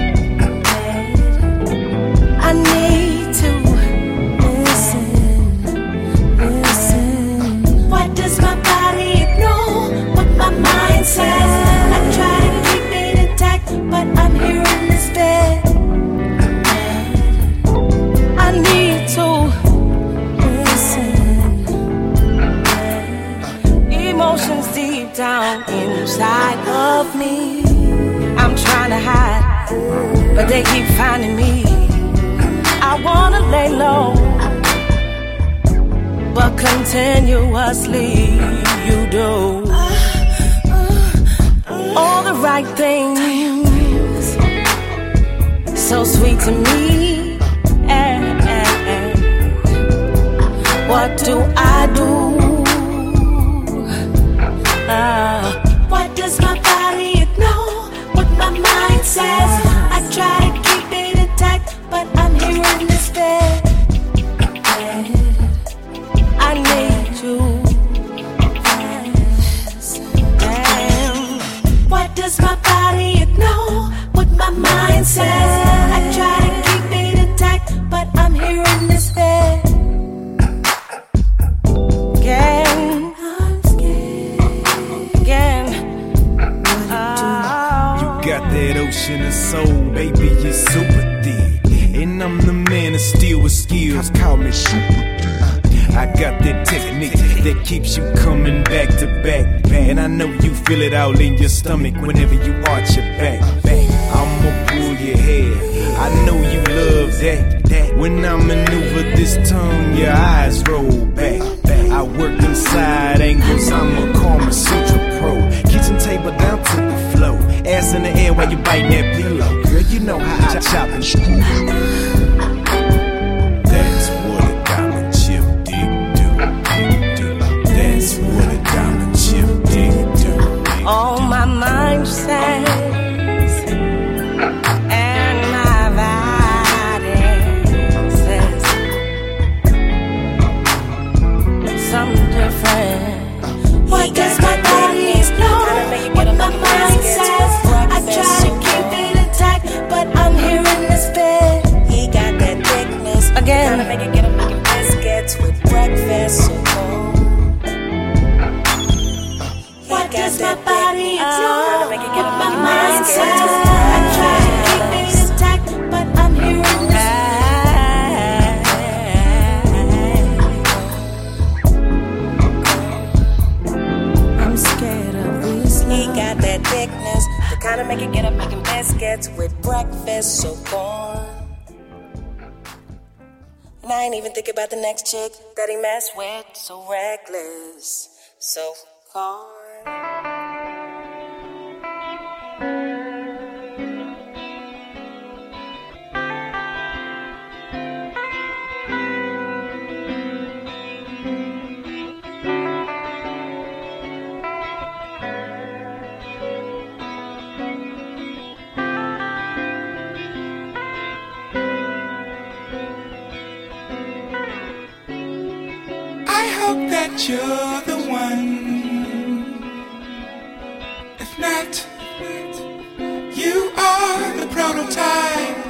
I need to listen, listen. Why does my body ignore what my mind says? I try to keep it intact, but I'm here in this bed. I need to emotions deep down inside of me. I'm trying to hide, but they keep finding me. I wanna lay low, but continuously you do all the right things, so sweet to me. And, and, and what do I do? Uh, Why does my body ignore what my mind says? I try to keep it intact, but I'm here in this bed. I need you. Damn. Why does my body ignore what my mind says? I try to keep it intact, but I'm here in this bed. Again. Got that ocean of soul, baby, you're super deep. And I'm the man of steel with skills, call me super deep. I got that technique that keeps you coming back to back. And I know you feel it all in your stomach whenever you arch your back. I'ma pull your hair, I know you love that. When I maneuver this tongue, your eyes roll back. I work inside angles, I'm a Kama Sutra pro. Kitchen table down to the floor, ass in the air while you biting that pillow. Girl, you know how I chop and screw. That's what a diamond chip dick do, do, do. That's what a diamond chip dick do. All my mind says, and my body says. kind of make it get up making biscuits with breakfast so corn. And I ain't even thinking about the next chick that he mess with. So reckless, so corn. That you're the one. If not, you are the prototype.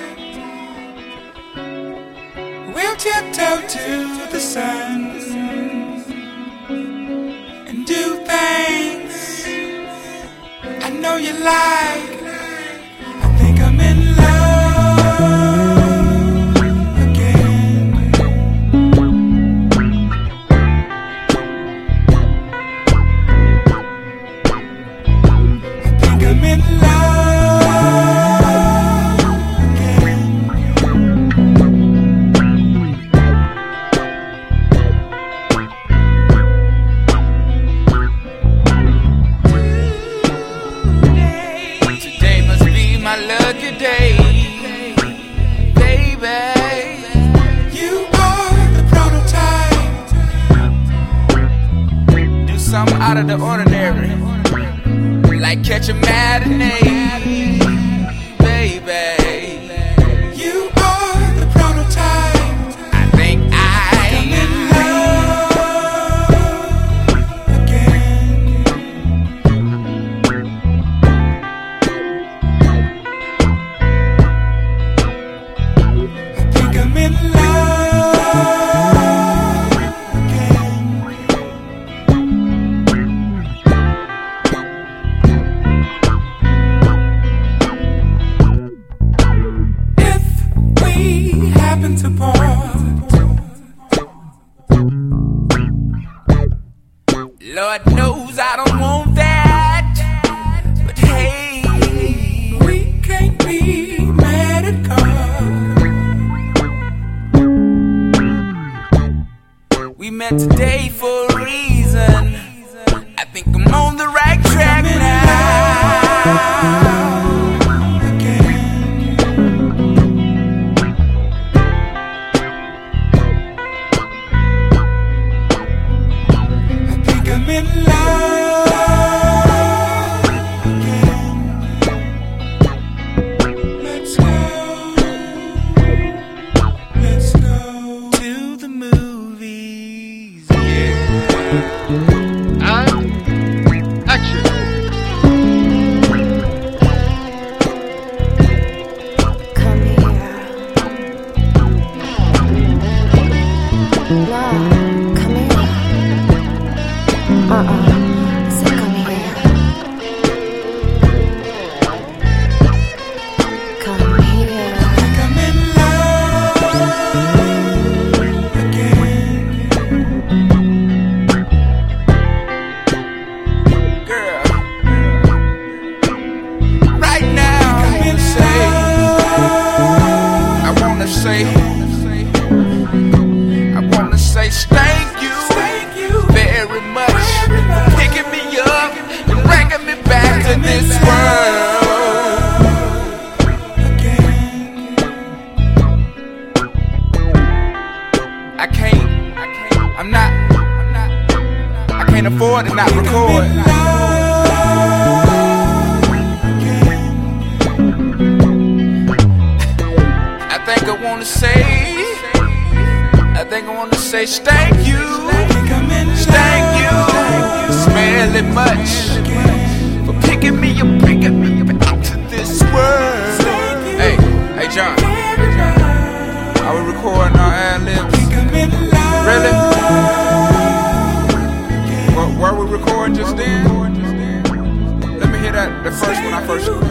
We'll tiptoe to the sun and do things I know you like. I think I'm in love. Out of the ordinary, like catch a matinee, baby. You are the prototype. I think I am in love again. I think I'm in love again. To part. Lord knows I don't want that, but hey, we can't be mad at God. We met today for a reason. I think I'm on the right track now. I'm in love again. Let's go. Let's go to the movies. Yeah. And action. Come here. Love. Uh-uh, say come here. Come here. I think I'm in love again. Girl, right now I wanna say, I wanna say, I wanna say thank you, thank you very much. Picking me up and bringing me back to this world again. I can't, I can't, I'm not, I'm not, I can't afford to not record. I think I wanna say, I think I wanna say thank you, thank you, smelly much, for picking me up, bringing me back to this world. Hey, hey John, are we recording our ad-libs? Really? Were, were we recording just then? Let me hear that, the first one I first